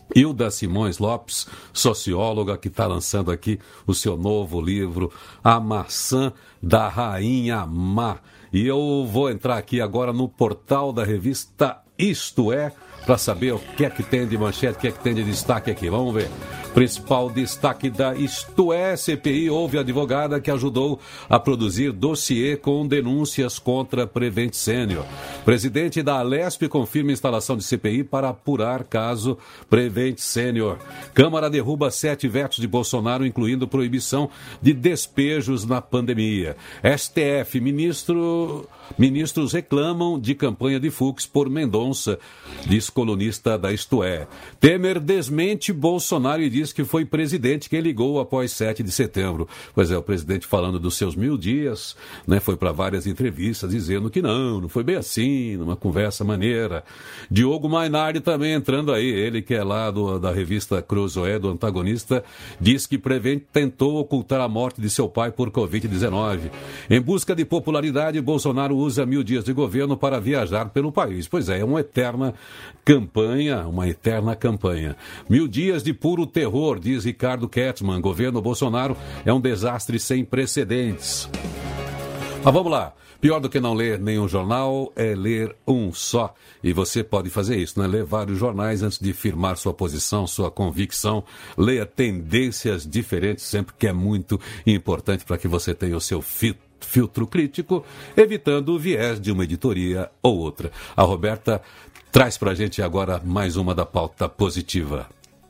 Hilda Simões Lopes, socióloga, que está lançando aqui o seu novo livro, A Maçã da Rainha Má. E eu vou entrar aqui agora no portal da revista Isto É, para saber o que é que tem de manchete, o que é que tem de destaque aqui. Vamos ver. Principal destaque da Isto É, C P I houve advogada que ajudou a produzir dossiê com denúncias contra Prevent Senior. Presidente da Alesp confirma instalação de C P I para apurar caso Prevent Senior. Câmara derruba sete vetos de Bolsonaro, incluindo proibição de despejos na pandemia. S T F, ministro, ministros reclamam de campanha de Fux por Mendonça, diz colunista da Isto É. Temer desmente Bolsonaro e diz que foi presidente quem ligou após sete de setembro. Pois é, o presidente falando dos seus mil dias, né, foi para várias entrevistas dizendo que não, não foi bem assim, numa conversa maneira. Diogo Mainardi também entrando aí, ele que é lá do, da revista Cruzoé, do antagonista, diz que Prevent tentou ocultar a morte de seu pai por covid dezenove. Em busca de popularidade, Bolsonaro usa mil dias de governo para viajar pelo país. Pois é, é uma eterna campanha, uma eterna campanha. Mil dias de puro terror, diz Ricardo Kettmann. Governo Bolsonaro é um desastre sem precedentes. Mas vamos lá. Pior do que não ler nenhum jornal é ler um só. E você pode fazer isso, né? Ler vários jornais antes de firmar sua posição, sua convicção. Leia tendências diferentes, sempre que é muito importante para que você tenha o seu filtro. filtro crítico, evitando o viés de uma editoria ou outra. A Roberta traz para a gente agora mais uma da pauta positiva.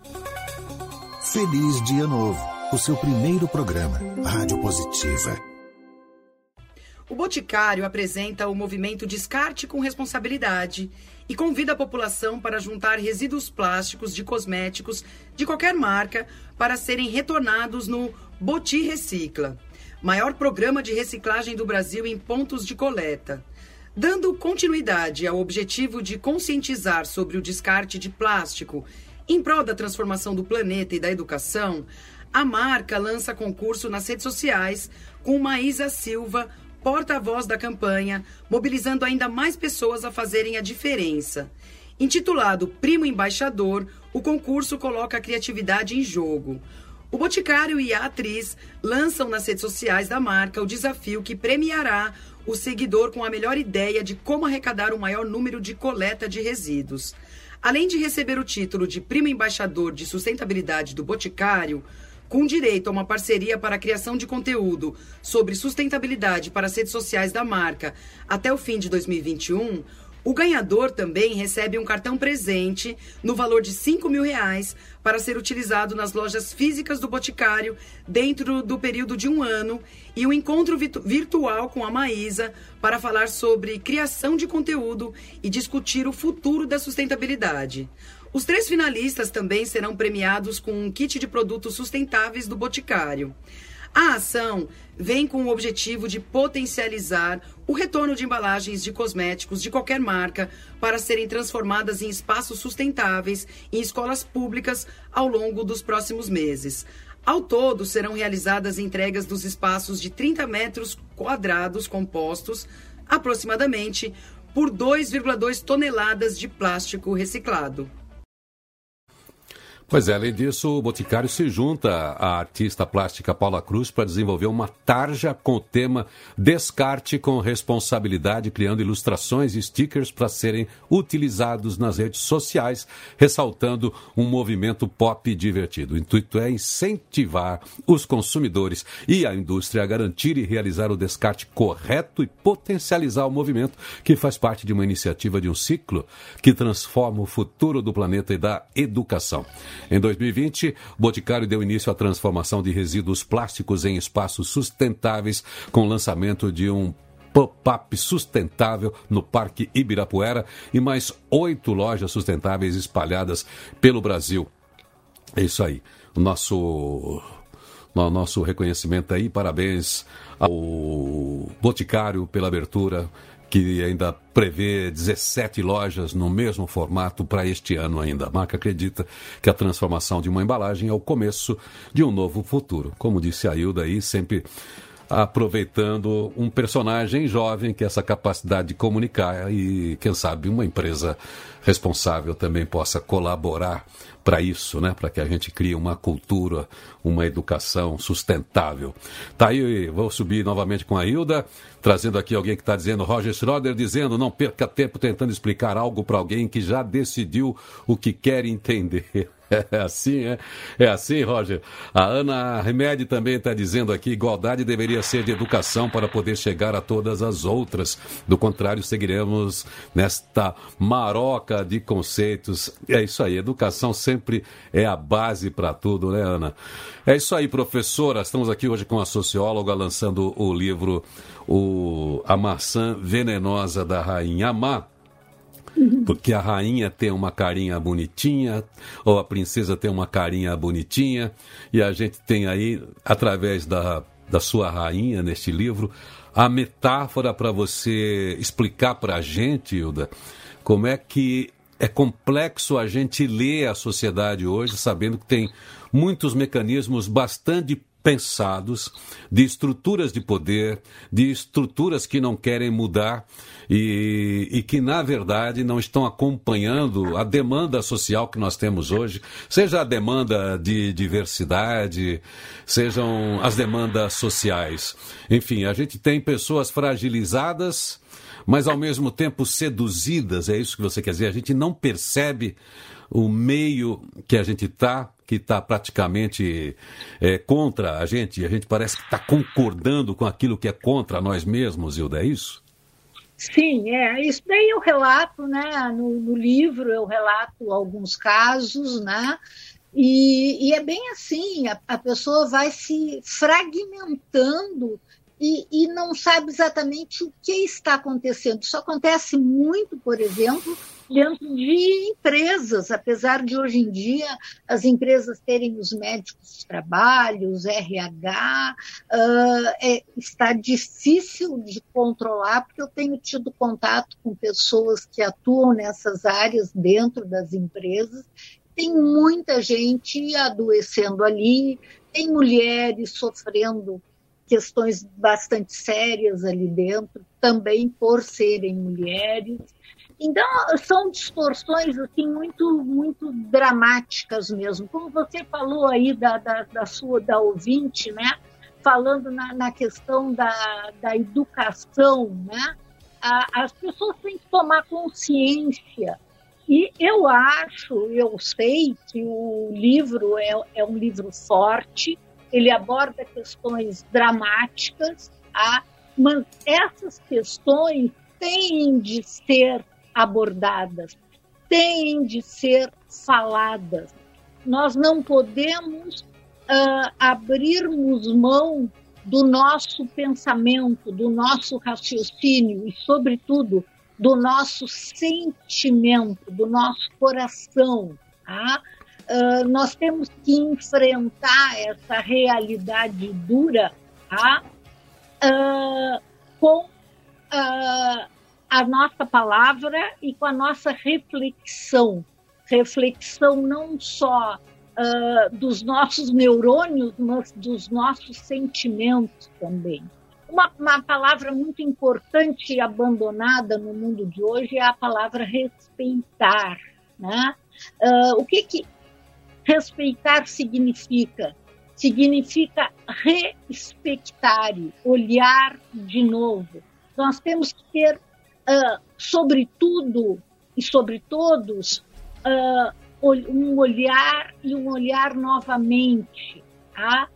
Feliz Dia Novo, o seu primeiro programa, Rádio Positiva. O Boticário apresenta o movimento Descarte com Responsabilidade e convida a população para juntar resíduos plásticos de cosméticos de qualquer marca para serem retornados no Boti Recicla, maior programa de reciclagem do Brasil em pontos de coleta. Dando continuidade ao objetivo de conscientizar sobre o descarte de plástico em prol da transformação do planeta e da educação, a marca lança concurso nas redes sociais com Maísa Silva, porta-voz da campanha, mobilizando ainda mais pessoas a fazerem a diferença. Intitulado Primo Embaixador, o concurso coloca a criatividade em jogo. O Boticário e a atriz lançam nas redes sociais da marca o desafio que premiará o seguidor com a melhor ideia de como arrecadar o maior número de coleta de resíduos. Além de receber o título de Primo Embaixador de Sustentabilidade do Boticário, com direito a uma parceria para a criação de conteúdo sobre sustentabilidade para as redes sociais da marca até o fim de dois mil e vinte e um, o ganhador também recebe um cartão presente no valor de cinco mil reais para ser utilizado nas lojas físicas do Boticário dentro do período de um ano e um encontro virtual com a Maísa para falar sobre criação de conteúdo e discutir o futuro da sustentabilidade. Os três finalistas também serão premiados com um kit de produtos sustentáveis do Boticário. A ação vem com o objetivo de potencializar o retorno de embalagens de cosméticos de qualquer marca para serem transformadas em espaços sustentáveis em escolas públicas ao longo dos próximos meses. Ao todo, serão realizadas entregas dos espaços de trinta metros quadrados compostos, aproximadamente, por dois vírgula dois toneladas de plástico reciclado. Pois é, além disso, o Boticário se junta à artista plástica Paula Cruz para desenvolver uma tarja com o tema Descarte com Responsabilidade, criando ilustrações e stickers para serem utilizados nas redes sociais, ressaltando um movimento pop divertido. O intuito é incentivar os consumidores e a indústria a garantir e realizar o descarte correto e potencializar o movimento, que faz parte de uma iniciativa de um ciclo que transforma o futuro do planeta e da educação. Em dois mil e vinte, o Boticário deu início à transformação de resíduos plásticos em espaços sustentáveis com o lançamento de um pop-up sustentável no Parque Ibirapuera e mais oito lojas sustentáveis espalhadas pelo Brasil. É isso aí. O nosso, o nosso reconhecimento aí, parabéns ao Boticário pela abertura, que ainda prevê dezessete lojas no mesmo formato para este ano ainda. A marca acredita que a transformação de uma embalagem é o começo de um novo futuro. Como disse a Hilda aí, sempre aproveitando um personagem jovem que essa capacidade de comunicar e, quem sabe, uma empresa responsável também possa colaborar para isso, né? Para que a gente crie uma cultura, uma educação sustentável. Tá aí, vou subir novamente com a Hilda, trazendo aqui alguém que está dizendo, Roger Schroeder dizendo, não perca tempo tentando explicar algo para alguém que já decidiu o que quer entender. É assim, é? É assim, Roger. A Ana Remédio também está dizendo aqui, igualdade deveria ser de educação para poder chegar a todas as outras. Do contrário, seguiremos nesta maroca de conceitos. É isso aí, educação sempre é a base para tudo, né, Ana? É isso aí, professora. Estamos aqui hoje com a socióloga lançando o livro o, A Maçã Venenosa da Rainha Má. Porque a rainha tem uma carinha bonitinha, ou a princesa tem uma carinha bonitinha, e a gente tem aí, através da, da sua rainha, neste livro, a metáfora para você explicar para a gente, Hilda, como é que é complexo a gente ler a sociedade hoje, sabendo que tem muitos mecanismos bastante pensados, de estruturas de poder, de estruturas que não querem mudar e, e que, na verdade, não estão acompanhando a demanda social que nós temos hoje, seja a demanda de diversidade, sejam as demandas sociais. Enfim, a gente tem pessoas fragilizadas, mas ao mesmo tempo seduzidas, é isso que você quer dizer, a gente não percebe o meio que a gente está, que está praticamente é, contra a gente, a gente parece que está concordando com aquilo que é contra nós mesmos, Hilda, é isso? Sim, é. Isso daí eu relato, né? No, no livro eu relato alguns casos, né? E, e é bem assim, a, a pessoa vai se fragmentando e, e não sabe exatamente o que está acontecendo. Isso acontece muito, por exemplo, dentro de empresas, apesar de hoje em dia as empresas terem os médicos de trabalho, os R H, uh, é, está difícil de controlar, porque eu tenho tido contato com pessoas que atuam nessas áreas dentro das empresas, tem muita gente adoecendo ali, tem mulheres sofrendo questões bastante sérias ali dentro, também por serem mulheres. Então, são distorções assim, muito, muito dramáticas mesmo. Como você falou aí da, da, da sua da ouvinte, né? Falando na, na questão da, da educação, né? A, as pessoas têm que tomar consciência. E eu acho, eu sei que o livro é, é um livro forte, ele aborda questões dramáticas, tá? Mas essas questões têm de ser abordadas, têm de ser faladas. Nós não podemos uh, abrirmos mão do nosso pensamento, do nosso raciocínio e, sobretudo, do nosso sentimento, do nosso coração. Tá? Uh, nós temos que enfrentar essa realidade dura, tá? uh, com uh, a nossa palavra e com a nossa reflexão. Reflexão não só uh, dos nossos neurônios, mas dos nossos sentimentos também. Uma, uma palavra muito importante e abandonada no mundo de hoje é a palavra respeitar. Né? Uh, o que, que respeitar significa? Significa respectare, olhar de novo. Nós temos que ter Uh, sobretudo e sobre todos, uh, um olhar e um olhar novamente, tá?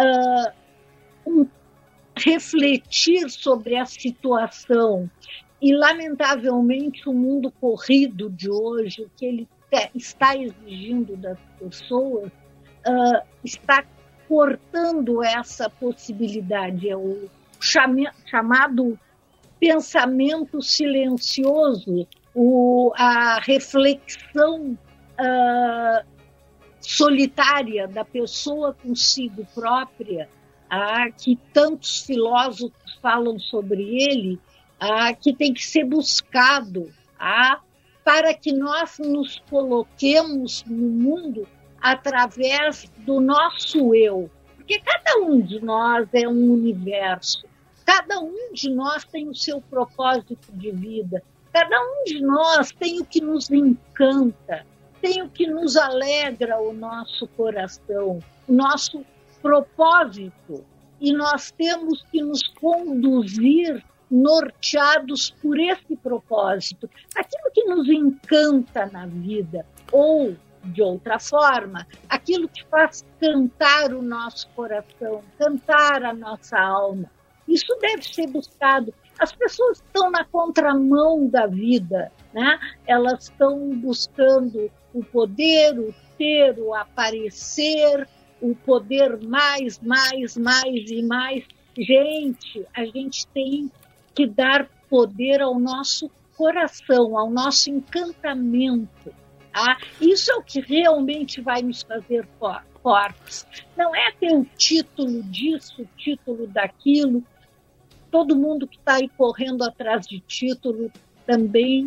uh, um, refletir sobre a situação. E, lamentavelmente, o mundo corrido de hoje, o que ele te, está exigindo das pessoas, uh, está cortando essa possibilidade. É o chame, chamado pensamento silencioso, o, a reflexão uh, solitária da pessoa consigo própria, uh, que tantos filósofos falam sobre ele, uh, que tem que ser buscado uh, para que nós nos coloquemos no mundo através do nosso eu. Porque cada um de nós é um universo. Cada um de nós tem o seu propósito de vida. Cada um de nós tem o que nos encanta. tem o que nos alegra o nosso coração, o nosso propósito, e nós temos que nos conduzir norteados por esse propósito. Aquilo que nos encanta na vida, ou, de outra forma, aquilo que faz cantar o nosso coração, cantar a nossa alma. Isso deve ser buscado. As pessoas estão na contramão da vida, né? Elas estão buscando o poder, o ter, o aparecer, o poder mais, mais, mais e mais. Gente, a gente tem que dar poder ao nosso coração, ao nosso encantamento. Tá? Isso é o que realmente vai nos fazer fortes. Não é ter o título disso, o título daquilo. Todo mundo que está aí correndo atrás de título também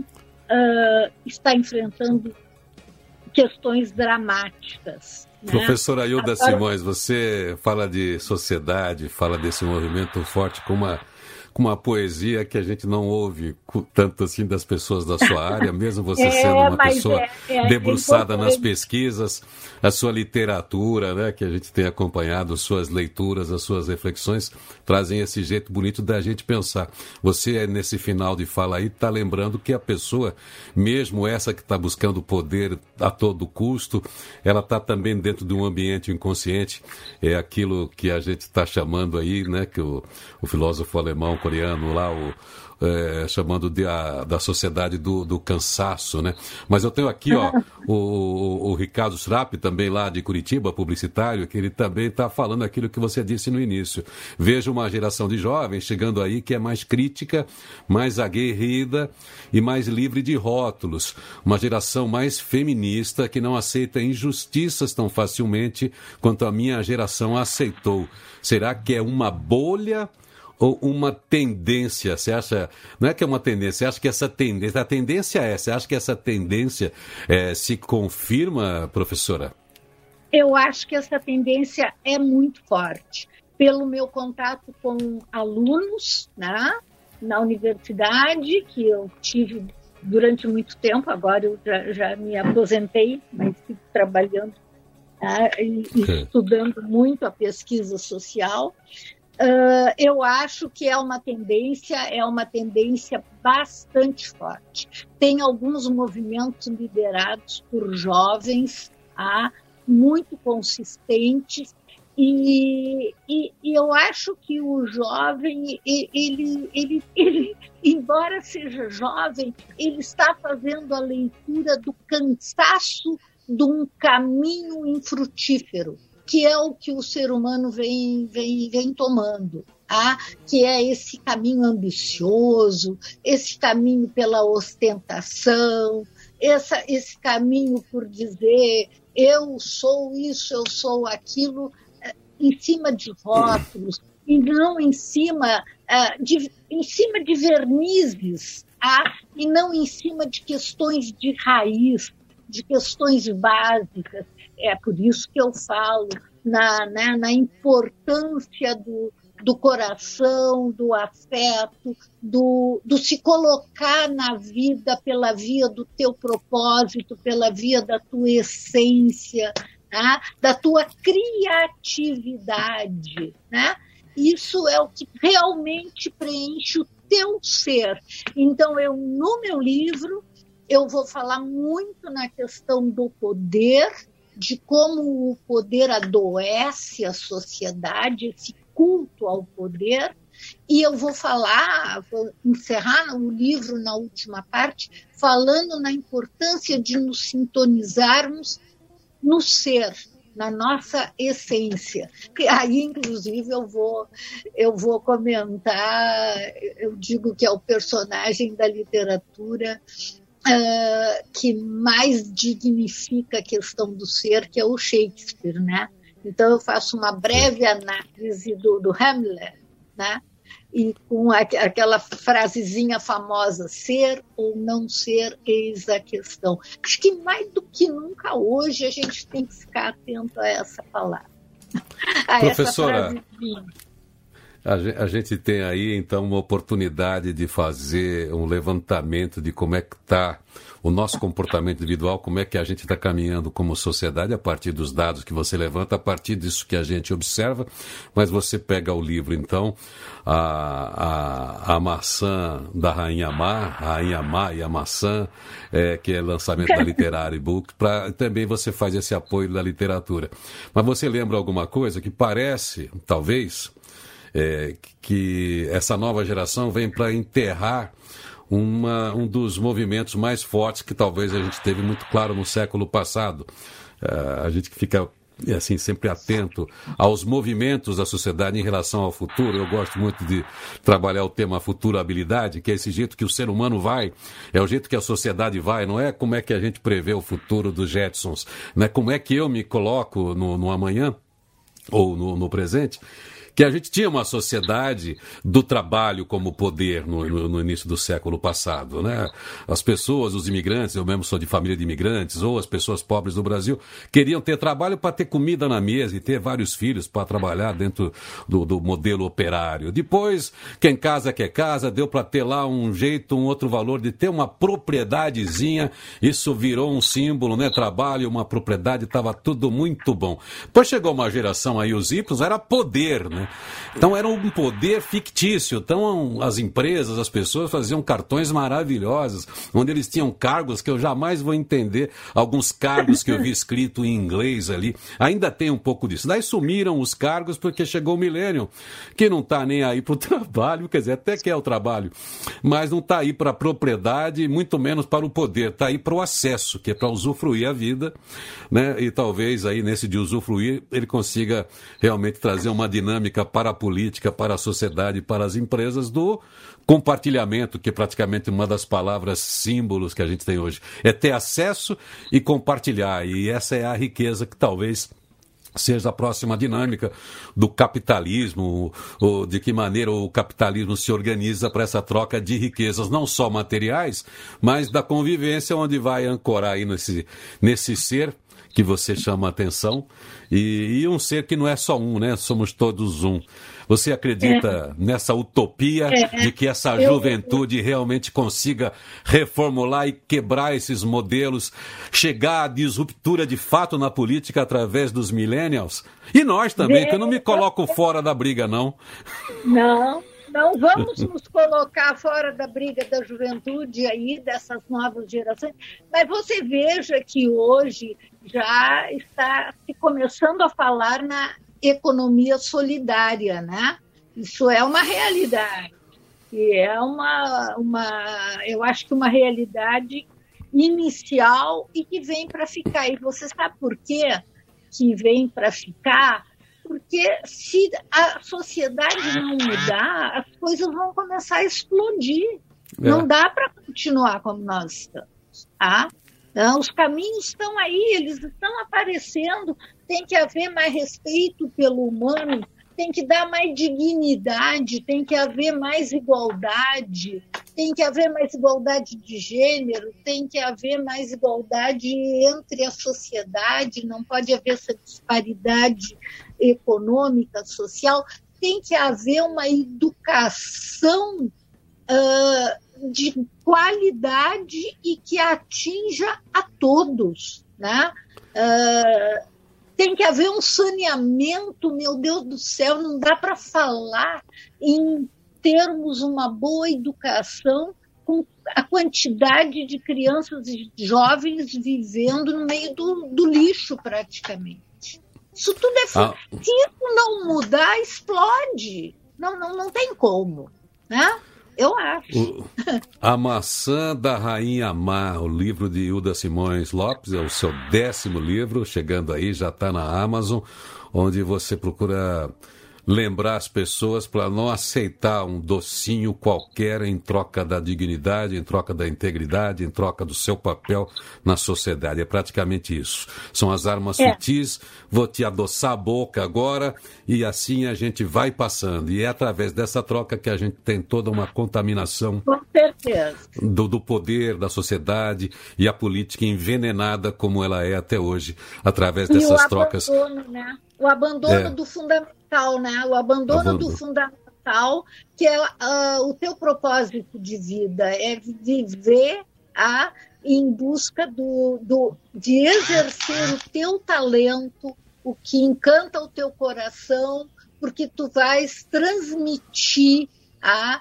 uh, está enfrentando questões dramáticas. Né? Professora Hilda Agora... Simões, você fala de sociedade, fala desse movimento forte com uma, com uma poesia que a gente não ouve tanto assim das pessoas da sua área, mesmo você é, sendo uma pessoa é, é, debruçada é nas pesquisas, a sua literatura, né, que a gente tem acompanhado, suas leituras, as suas reflexões, trazem esse jeito bonito da gente pensar. Você, nesse final de fala aí, está lembrando que a pessoa, mesmo essa que está buscando poder a todo custo, ela está também dentro de um ambiente inconsciente, é aquilo que a gente está chamando aí, né, que o, o filósofo alemão, coreano lá, o É, chamando de a, da sociedade do, do cansaço, né? Mas eu tenho aqui, ó, o, o, o Ricardo Schrapp, também lá de Curitiba, publicitário, que ele também está falando aquilo que você disse no início. Vejo uma geração de jovens chegando aí que é mais crítica, mais aguerrida e mais livre de rótulos. Uma geração mais feminista que não aceita injustiças tão facilmente quanto a minha geração aceitou. Será que é uma bolha ou uma tendência? Você acha, não é que é uma tendência, você acha que essa tendência, a tendência é, você acha que essa tendência é, se confirma, professora? Eu acho que essa tendência é muito forte. Pelo meu contato com alunos, né, na universidade, que eu tive durante muito tempo, agora eu já, já me aposentei, mas fico trabalhando, né, e, e estudando muito a pesquisa social. Uh, eu acho que é uma tendência, é uma tendência bastante forte. Tem alguns movimentos liderados por jovens, ah, muito consistentes, e, e, e eu acho que o jovem, ele, ele, ele, embora seja jovem, ele está fazendo a leitura do cansaço de um caminho infrutífero, que é o que o ser humano vem, vem, vem tomando, tá? Que é esse caminho ambicioso, esse caminho pela ostentação, essa, esse caminho por dizer eu sou isso, eu sou aquilo, em cima de rótulos, e não em cima, de, em cima de vernizes, tá? E não em cima de questões de raiz, de questões básicas. É por isso que eu falo na, né, na importância do, do coração, do afeto, do, do se colocar na vida pela via do teu propósito, pela via da tua essência, né, da tua criatividade, né? Isso é o que realmente preenche o teu ser. Então, eu, no meu livro, eu vou falar muito na questão do poder, de como o poder adoece a sociedade, esse culto ao poder, e eu vou falar, vou encerrar o livro na última parte, falando na importância de nos sintonizarmos no ser, na nossa essência. Aí, inclusive, eu vou, eu vou comentar, eu digo que é o personagem da literatura Uh, que mais dignifica a questão do ser, que é o Shakespeare, né? Então eu faço uma breve análise do, do Hamlet, né? E com a, aquela frasezinha famosa, ser ou não ser, eis a questão. Acho que mais do que nunca hoje a gente tem que ficar atento a essa palavra. A Professora, essa frasezinha. A gente, a gente tem aí, então, uma oportunidade de fazer um levantamento de como é que está o nosso comportamento individual, como é que a gente está caminhando como sociedade a partir dos dados que você levanta, a partir disso que a gente observa. Mas você pega o livro, então, a, a, a maçã da Rainha Má, a Rainha Má e a maçã, é, que é lançamento da Literary Book, para também você faz esse apoio da literatura. Mas você lembra alguma coisa que parece, talvez, é, que essa nova geração vem para enterrar Uma, um dos movimentos mais fortes que talvez a gente teve muito claro no século passado. Uh, a gente que fica assim, sempre atento aos movimentos da sociedade em relação ao futuro. Eu gosto muito de trabalhar o tema futurabilidade, que é esse jeito que o ser humano vai, é o jeito que a sociedade vai, não é como é que a gente prevê o futuro dos Jetsons, não é como é que eu me coloco no, no amanhã ou no, no presente. Que a gente tinha uma sociedade do trabalho como poder no, no, no início do século passado, né? As pessoas, os imigrantes, eu mesmo sou de família de imigrantes, ou as pessoas pobres do Brasil, queriam ter trabalho para ter comida na mesa e ter vários filhos para trabalhar dentro do, do modelo operário. Depois, quem casa quer casa, deu para ter lá um jeito, um outro valor de ter uma propriedadezinha, isso virou um símbolo, né? Trabalho, uma propriedade, estava tudo muito bom. Depois chegou uma geração aí, os Y, era poder, né? Então era um poder fictício. Então as empresas, as pessoas faziam cartões maravilhosos, onde eles tinham cargos que eu jamais vou entender, alguns cargos que eu vi escrito em inglês ali, ainda tem um pouco disso. Daí sumiram os cargos porque chegou o milênio, que não está nem aí para o trabalho, quer dizer, até quer o trabalho, mas não está aí para a propriedade, muito menos para o poder, está aí para o acesso, que é para usufruir a vida, né? E talvez aí nesse de usufruir ele consiga realmente trazer uma dinâmica para a política, para a sociedade, para as empresas, do compartilhamento, que é praticamente uma das palavras símbolos que a gente tem hoje. É ter acesso e compartilhar, e essa é a riqueza que talvez seja a próxima dinâmica do capitalismo, ou de que maneira o capitalismo se organiza para essa troca de riquezas, não só materiais, mas da convivência, onde vai ancorar aí nesse, nesse ser que você chama a atenção, e, e um ser que não é só um, né? Somos todos um. Você acredita é. nessa utopia é. de que essa eu, juventude eu... realmente consiga reformular e quebrar esses modelos, chegar à disruptura de fato na política através dos millennials? E nós também, que eu não me coloco fora da briga, não. Não. Não vamos nos colocar fora da briga da juventude aí, dessas novas gerações, mas você veja que hoje já está se começando a falar na economia solidária, né? Isso é uma realidade, e é uma, uma, eu acho que uma realidade inicial e que vem para ficar. E você sabe por quê que vem para ficar? Porque se a sociedade não mudar, as coisas vão começar a explodir. É. Não dá para continuar como nós estamos. Tá? Então, os caminhos estão aí, eles estão aparecendo. Tem que haver mais respeito pelo humano, tem que dar mais dignidade, tem que haver mais igualdade, tem que haver mais igualdade de gênero, tem que haver mais igualdade entre a sociedade, não pode haver essa disparidade econômica, social, tem que haver uma educação uh, de qualidade e que atinja a todos, né? Uh, tem que haver um saneamento, meu Deus do céu, não dá para falar em termos uma boa educação com a quantidade de crianças e jovens vivendo no meio do, do lixo, praticamente. Isso tudo é... Ah. Se isso não mudar, explode. Não, não, não tem como, né? Eu acho. O, a Maçã da Rainha Má, o livro de Hilda Simões Lopes, é o seu décimo livro, chegando aí, já está na Amazon, onde você procura lembrar as pessoas para não aceitar um docinho qualquer em troca da dignidade, em troca da integridade, em troca do seu papel na sociedade. É praticamente isso. São as armas é. sutis, vou te adoçar a boca agora, e assim a gente vai passando. E é através dessa troca que a gente tem toda uma contaminação Com certeza. Do, do poder, da sociedade, e a política envenenada como ela é até hoje, através dessas e o trocas. Abandono, né? O abandono é. do fundamental, né? O abandono, abandono do fundamental fundamental, que é uh, o teu propósito de vida, é viver a, em busca do, do, de exercer o teu talento, o que encanta o teu coração, porque tu vais transmitir a,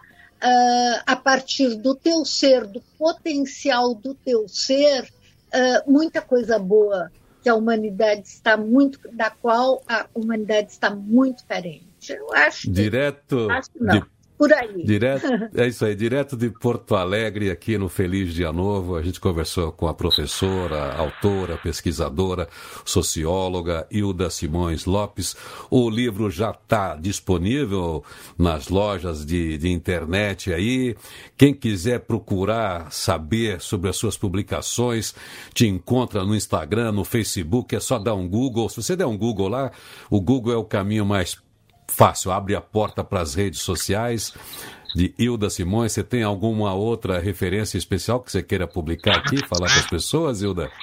uh, a partir do teu ser, do potencial do teu ser, uh, muita coisa boa que a humanidade está muito, da qual a humanidade está muito carente. Eu acho que, direto acho que não. De... Por aí. Direto, é isso aí, direto de Porto Alegre, aqui no Feliz Dia Novo, a gente conversou com a professora, autora, pesquisadora, socióloga Hilda Simões Lopes. O livro já está disponível nas lojas de, de internet aí. Quem quiser procurar saber sobre as suas publicações, te encontra no Instagram, no Facebook, é só dar um Google. Se você der um Google lá, o Google é o caminho mais fácil, abre a porta para as redes sociais de Hilda Simões. Você tem alguma outra referência especial que você queira publicar aqui, falar com as pessoas, Hilda?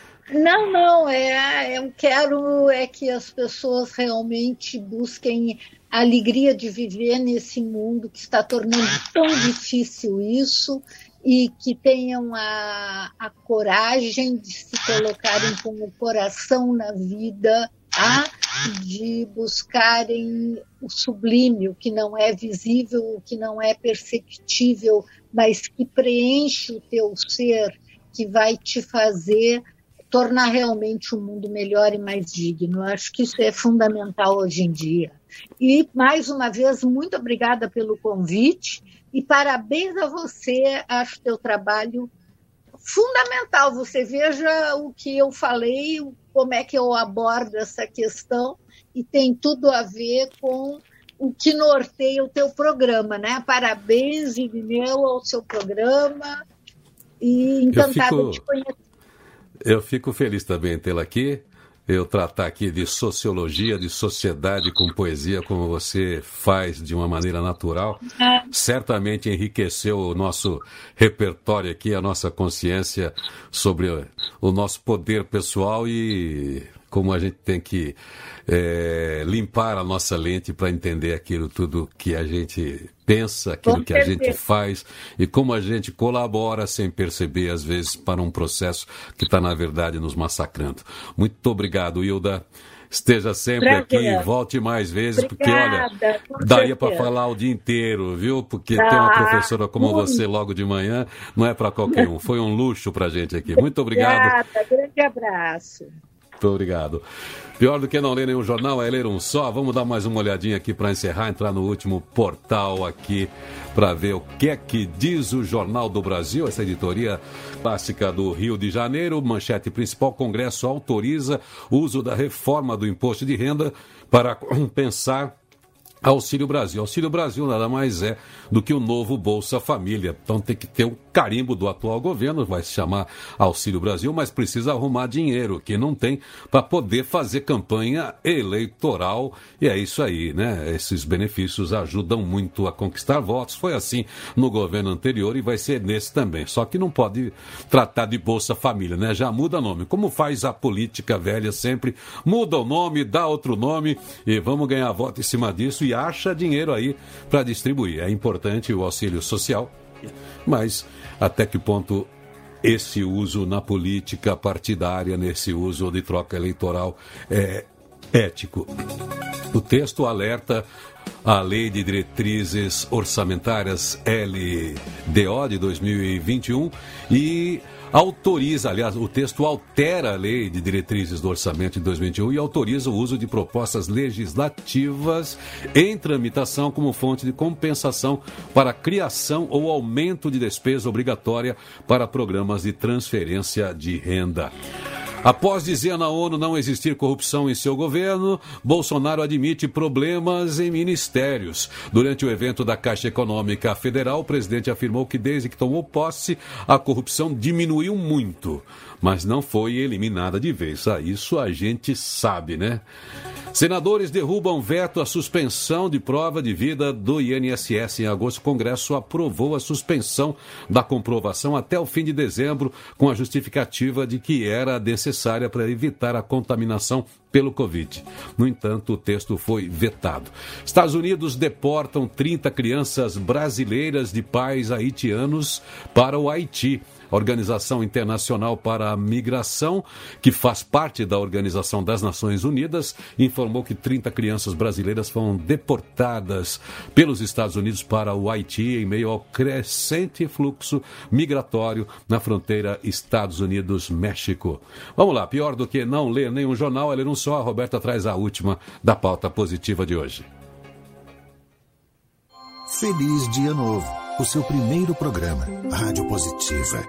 Não, não, é, eu quero é que as pessoas realmente busquem a alegria de viver nesse mundo que está tornando tão difícil isso, e que tenham a, a coragem de se colocarem com o coração na vida, tá? De buscarem o sublime, o que não é visível, o que não é perceptível, mas que preenche o teu ser, que vai te fazer tornar realmente o mundo melhor e mais digno. Eu acho que isso é fundamental hoje em dia. E, mais uma vez, muito obrigada pelo convite e parabéns a você. Acho teu trabalho fundamental. Você veja o que eu falei, como é que eu abordo essa questão, e tem tudo a ver com o que norteia o teu programa, né? Parabéns, Irineu, ao seu programa, e encantada fico, de conhecer. Eu fico feliz também em tê-la aqui. Eu tratar aqui de sociologia, de sociedade com poesia, como você faz de uma maneira natural, é. certamente enriqueceu o nosso repertório aqui, a nossa consciência sobre o nosso poder pessoal e como a gente tem que é, limpar a nossa lente para entender aquilo tudo que a gente pensa, aquilo com que certeza. A gente faz e como a gente colabora sem perceber, às vezes, para um processo que está, na verdade, nos massacrando. Muito obrigado, Hilda. Esteja sempre Prazer. Aqui, volte mais vezes, Obrigada, porque, olha, daria para falar o dia inteiro, viu? Porque ah, ter uma professora como muito. Você logo de manhã não é para qualquer um. Foi um luxo para a gente aqui. Muito obrigado. Obrigada, grande abraço. Muito obrigado. Pior do que não ler nenhum jornal é ler um só. Vamos dar mais uma olhadinha aqui para encerrar, entrar no último portal aqui para ver o que é que diz o Jornal do Brasil, essa editoria clássica do Rio de Janeiro. Manchete principal: Congresso autoriza o uso da reforma do imposto de renda para compensar Auxílio Brasil. Auxílio Brasil nada mais é do que o novo Bolsa Família. Então tem que ter o carimbo do atual governo, vai se chamar Auxílio Brasil, mas precisa arrumar dinheiro, que não tem, para poder fazer campanha eleitoral. E é isso aí, né? Esses benefícios ajudam muito a conquistar votos. Foi assim no governo anterior e vai ser nesse também. Só que não pode tratar de Bolsa Família, né? Já muda nome. Como faz a política velha sempre, muda o nome, dá outro nome e vamos ganhar voto em cima disso e acha dinheiro aí para distribuir. É importante o auxílio social, mas até que ponto esse uso na política partidária, nesse uso de troca eleitoral, é ético? O texto alerta a Lei de Diretrizes Orçamentárias L D O de dois mil e vinte e um e autoriza, aliás, o texto altera a Lei de Diretrizes do Orçamento de dois mil e vinte e um e autoriza o uso de propostas legislativas em tramitação como fonte de compensação para a criação ou aumento de despesa obrigatória para programas de transferência de renda. Após dizer na ONU não existir corrupção em seu governo, Bolsonaro admite problemas em ministérios. Durante o evento da Caixa Econômica Federal, o presidente afirmou que desde que tomou posse, a corrupção diminuiu muito, mas não foi eliminada de vez. Ah, isso a gente sabe, né? Senadores derrubam veto à suspensão de prova de vida do I N S S. Em agosto, o Congresso aprovou a suspensão da comprovação até o fim de dezembro, com a justificativa de que era necessária para evitar a contaminação pelo Covid. No entanto, o texto foi vetado. Estados Unidos deportam trinta crianças brasileiras de pais haitianos para o Haiti. A Organização Internacional para a Migração, que faz parte da Organização das Nações Unidas, informou que trinta crianças brasileiras foram deportadas pelos Estados Unidos para o Haiti em meio ao crescente fluxo migratório na fronteira Estados Unidos-México. Vamos lá, pior do que não ler nenhum jornal, é ler um só. A Roberta traz a última da pauta positiva de hoje. Feliz Dia Novo, o seu primeiro programa, Rádio Positiva.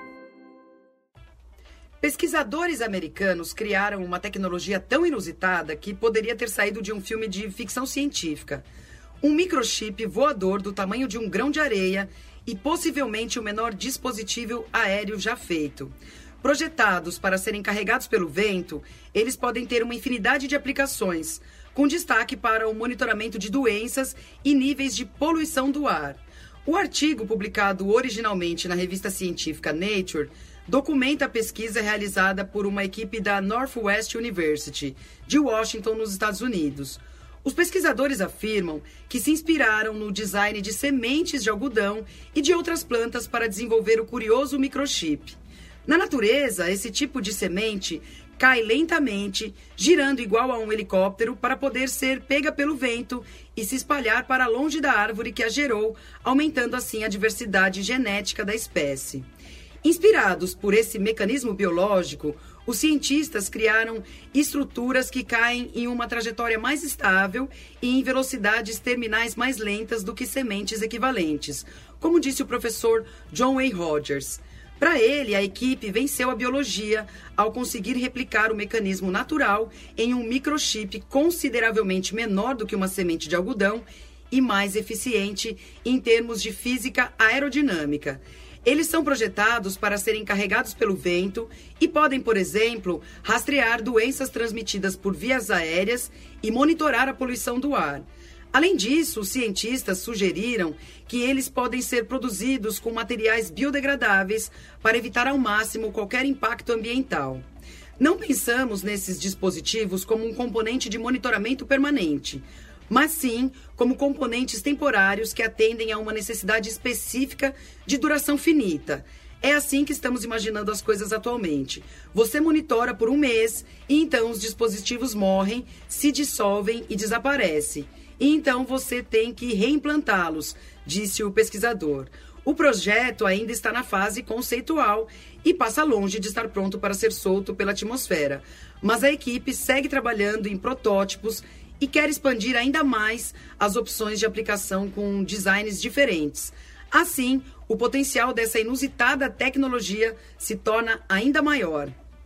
Pesquisadores americanos criaram uma tecnologia tão inusitada que poderia ter saído de um filme de ficção científica. Um microchip voador do tamanho de um grão de areia e possivelmente o menor dispositivo aéreo já feito. Projetados para serem carregados pelo vento, eles podem ter uma infinidade de aplicações, com destaque para o monitoramento de doenças e níveis de poluição do ar. O artigo, publicado originalmente na revista científica Nature, documenta a pesquisa realizada por uma equipe da Northwest University, de Washington, nos Estados Unidos. Os pesquisadores afirmam que se inspiraram no design de sementes de algodão e de outras plantas para desenvolver o curioso microchip. Na natureza, esse tipo de semente cai lentamente, girando igual a um helicóptero para poder ser pega pelo vento e se espalhar para longe da árvore que a gerou, aumentando assim a diversidade genética da espécie. Inspirados por esse mecanismo biológico, os cientistas criaram estruturas que caem em uma trajetória mais estável e em velocidades terminais mais lentas do que sementes equivalentes, como disse o professor John A. Rogers. Para ele, a equipe venceu a biologia ao conseguir replicar o mecanismo natural em um microchip consideravelmente menor do que uma semente de algodão e mais eficiente em termos de física aerodinâmica. Eles são projetados para serem carregados pelo vento e podem, por exemplo, rastrear doenças transmitidas por vias aéreas e monitorar a poluição do ar. Além disso, os cientistas sugeriram que eles podem ser produzidos com materiais biodegradáveis para evitar ao máximo qualquer impacto ambiental. Não pensamos nesses dispositivos como um componente de monitoramento permanente, mas sim como componentes temporários que atendem a uma necessidade específica de duração finita. É assim que estamos imaginando as coisas atualmente. Você monitora por um mês e então os dispositivos morrem, se dissolvem e desaparecem. E então você tem que reimplantá-los, disse o pesquisador. O projeto ainda está na fase conceitual e passa longe de estar pronto para ser solto pela atmosfera. Mas a equipe segue trabalhando em protótipos e quer expandir ainda mais as opções de aplicação com designs diferentes. Assim, o potencial dessa inusitada tecnologia se torna ainda maior.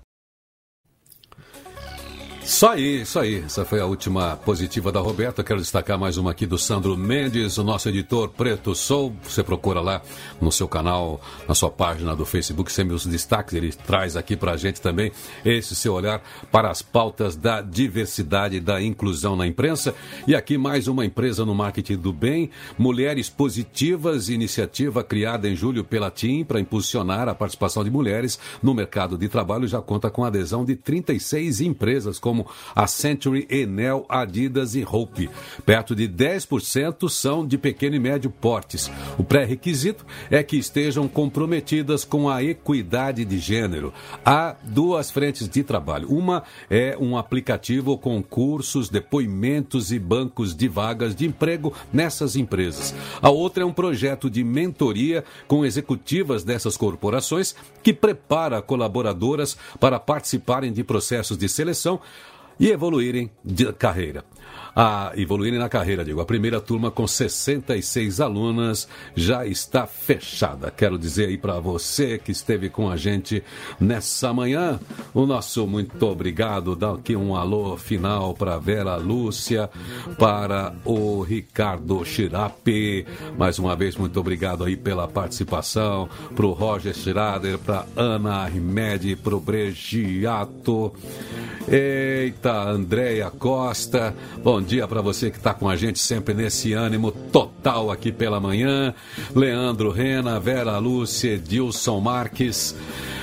Isso aí, isso aí. Essa foi a última positiva da Roberta. Quero destacar mais uma aqui do Sandro Mendes, o nosso editor Preto Sou. Você procura lá no seu canal, na sua página do Facebook, sempre os destaques. Ele traz aqui pra gente também esse seu olhar para as pautas da diversidade e da inclusão na imprensa. E aqui mais uma empresa no marketing do bem, Mulheres Positivas, iniciativa criada em julho pela TIM para impulsionar a participação de mulheres no mercado de trabalho. Já conta com adesão de trinta e seis empresas, como como a Century, Enel, Adidas e Hope. Perto de dez por cento são de pequeno e médio portes. O pré-requisito é que estejam comprometidas com a equidade de gênero. Há duas frentes de trabalho. Uma é um aplicativo com cursos, depoimentos e bancos de vagas de emprego nessas empresas. A outra é um projeto de mentoria com executivas dessas corporações que prepara colaboradoras para participarem de processos de seleção e evoluírem de carreira. A evoluírem na carreira, digo. A primeira turma com sessenta e seis alunas já está fechada. Quero dizer aí para você que esteve com a gente nessa manhã, o nosso muito obrigado. Dá aqui um alô final para Vera Lúcia, para o Ricardo Chirapi. Mais uma vez, muito obrigado aí pela participação. Para o Roger Schrader, para Ana Armede, para o Bregiato. Eita, Andréia Costa. Bom dia para você que está com a gente sempre nesse ânimo total aqui pela manhã. Leandro Rena, Vera Lúcia, Edilson Marques.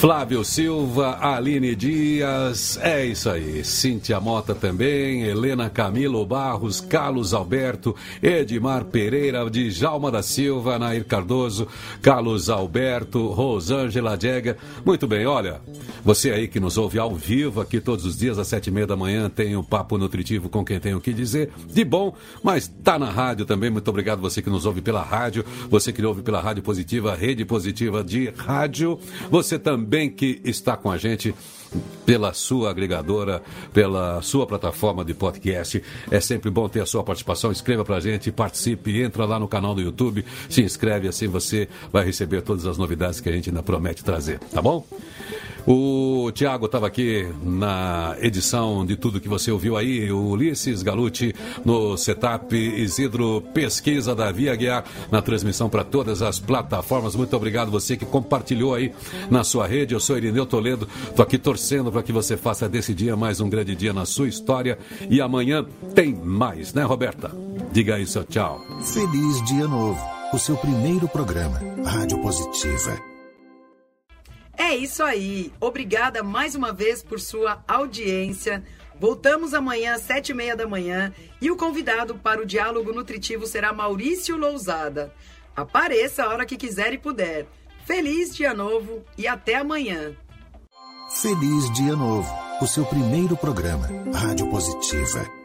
Flávio Silva, Aline Dias, é isso aí. Cíntia Mota também, Helena Camilo Barros, Carlos Alberto, Edmar Pereira, Djalma da Silva, Nair Cardoso, Carlos Alberto, Rosângela Jega. Muito bem, olha, você aí que nos ouve ao vivo aqui todos os dias às sete e meia da manhã, tem um papo nutritivo com quem tem o que dizer, de bom, mas tá na rádio também. Muito obrigado você que nos ouve pela rádio, você que ouve pela Rádio Positiva, Rede Positiva de Rádio, você também que está com a gente pela sua agregadora, pela sua plataforma de podcast. É sempre bom ter a sua participação. Escreva pra gente, participe, entra lá no canal do YouTube, se inscreve, assim você vai receber todas as novidades que a gente ainda promete trazer, tá bom? O Tiago estava aqui na edição de tudo que você ouviu aí, o Ulisses Galuti no setup, Isidro Pesquisa da Via Guiar na transmissão para todas as plataformas. Muito obrigado você que compartilhou aí na sua rede. Eu sou Irineu Toledo, tô aqui torcendo para que você faça desse dia mais um grande dia na sua história, e amanhã tem mais, né, Roberta? Diga aí seu tchau. Feliz Dia Novo, o seu primeiro programa, Rádio Positiva. É isso aí. Obrigada mais uma vez por sua audiência. Voltamos amanhã às sete e meia da manhã e o convidado para o Diálogo Nutritivo será Maurício Lousada. Apareça a hora que quiser e puder. Feliz Dia Novo e até amanhã. Feliz Dia Novo, o seu primeiro programa, Rádio Positiva.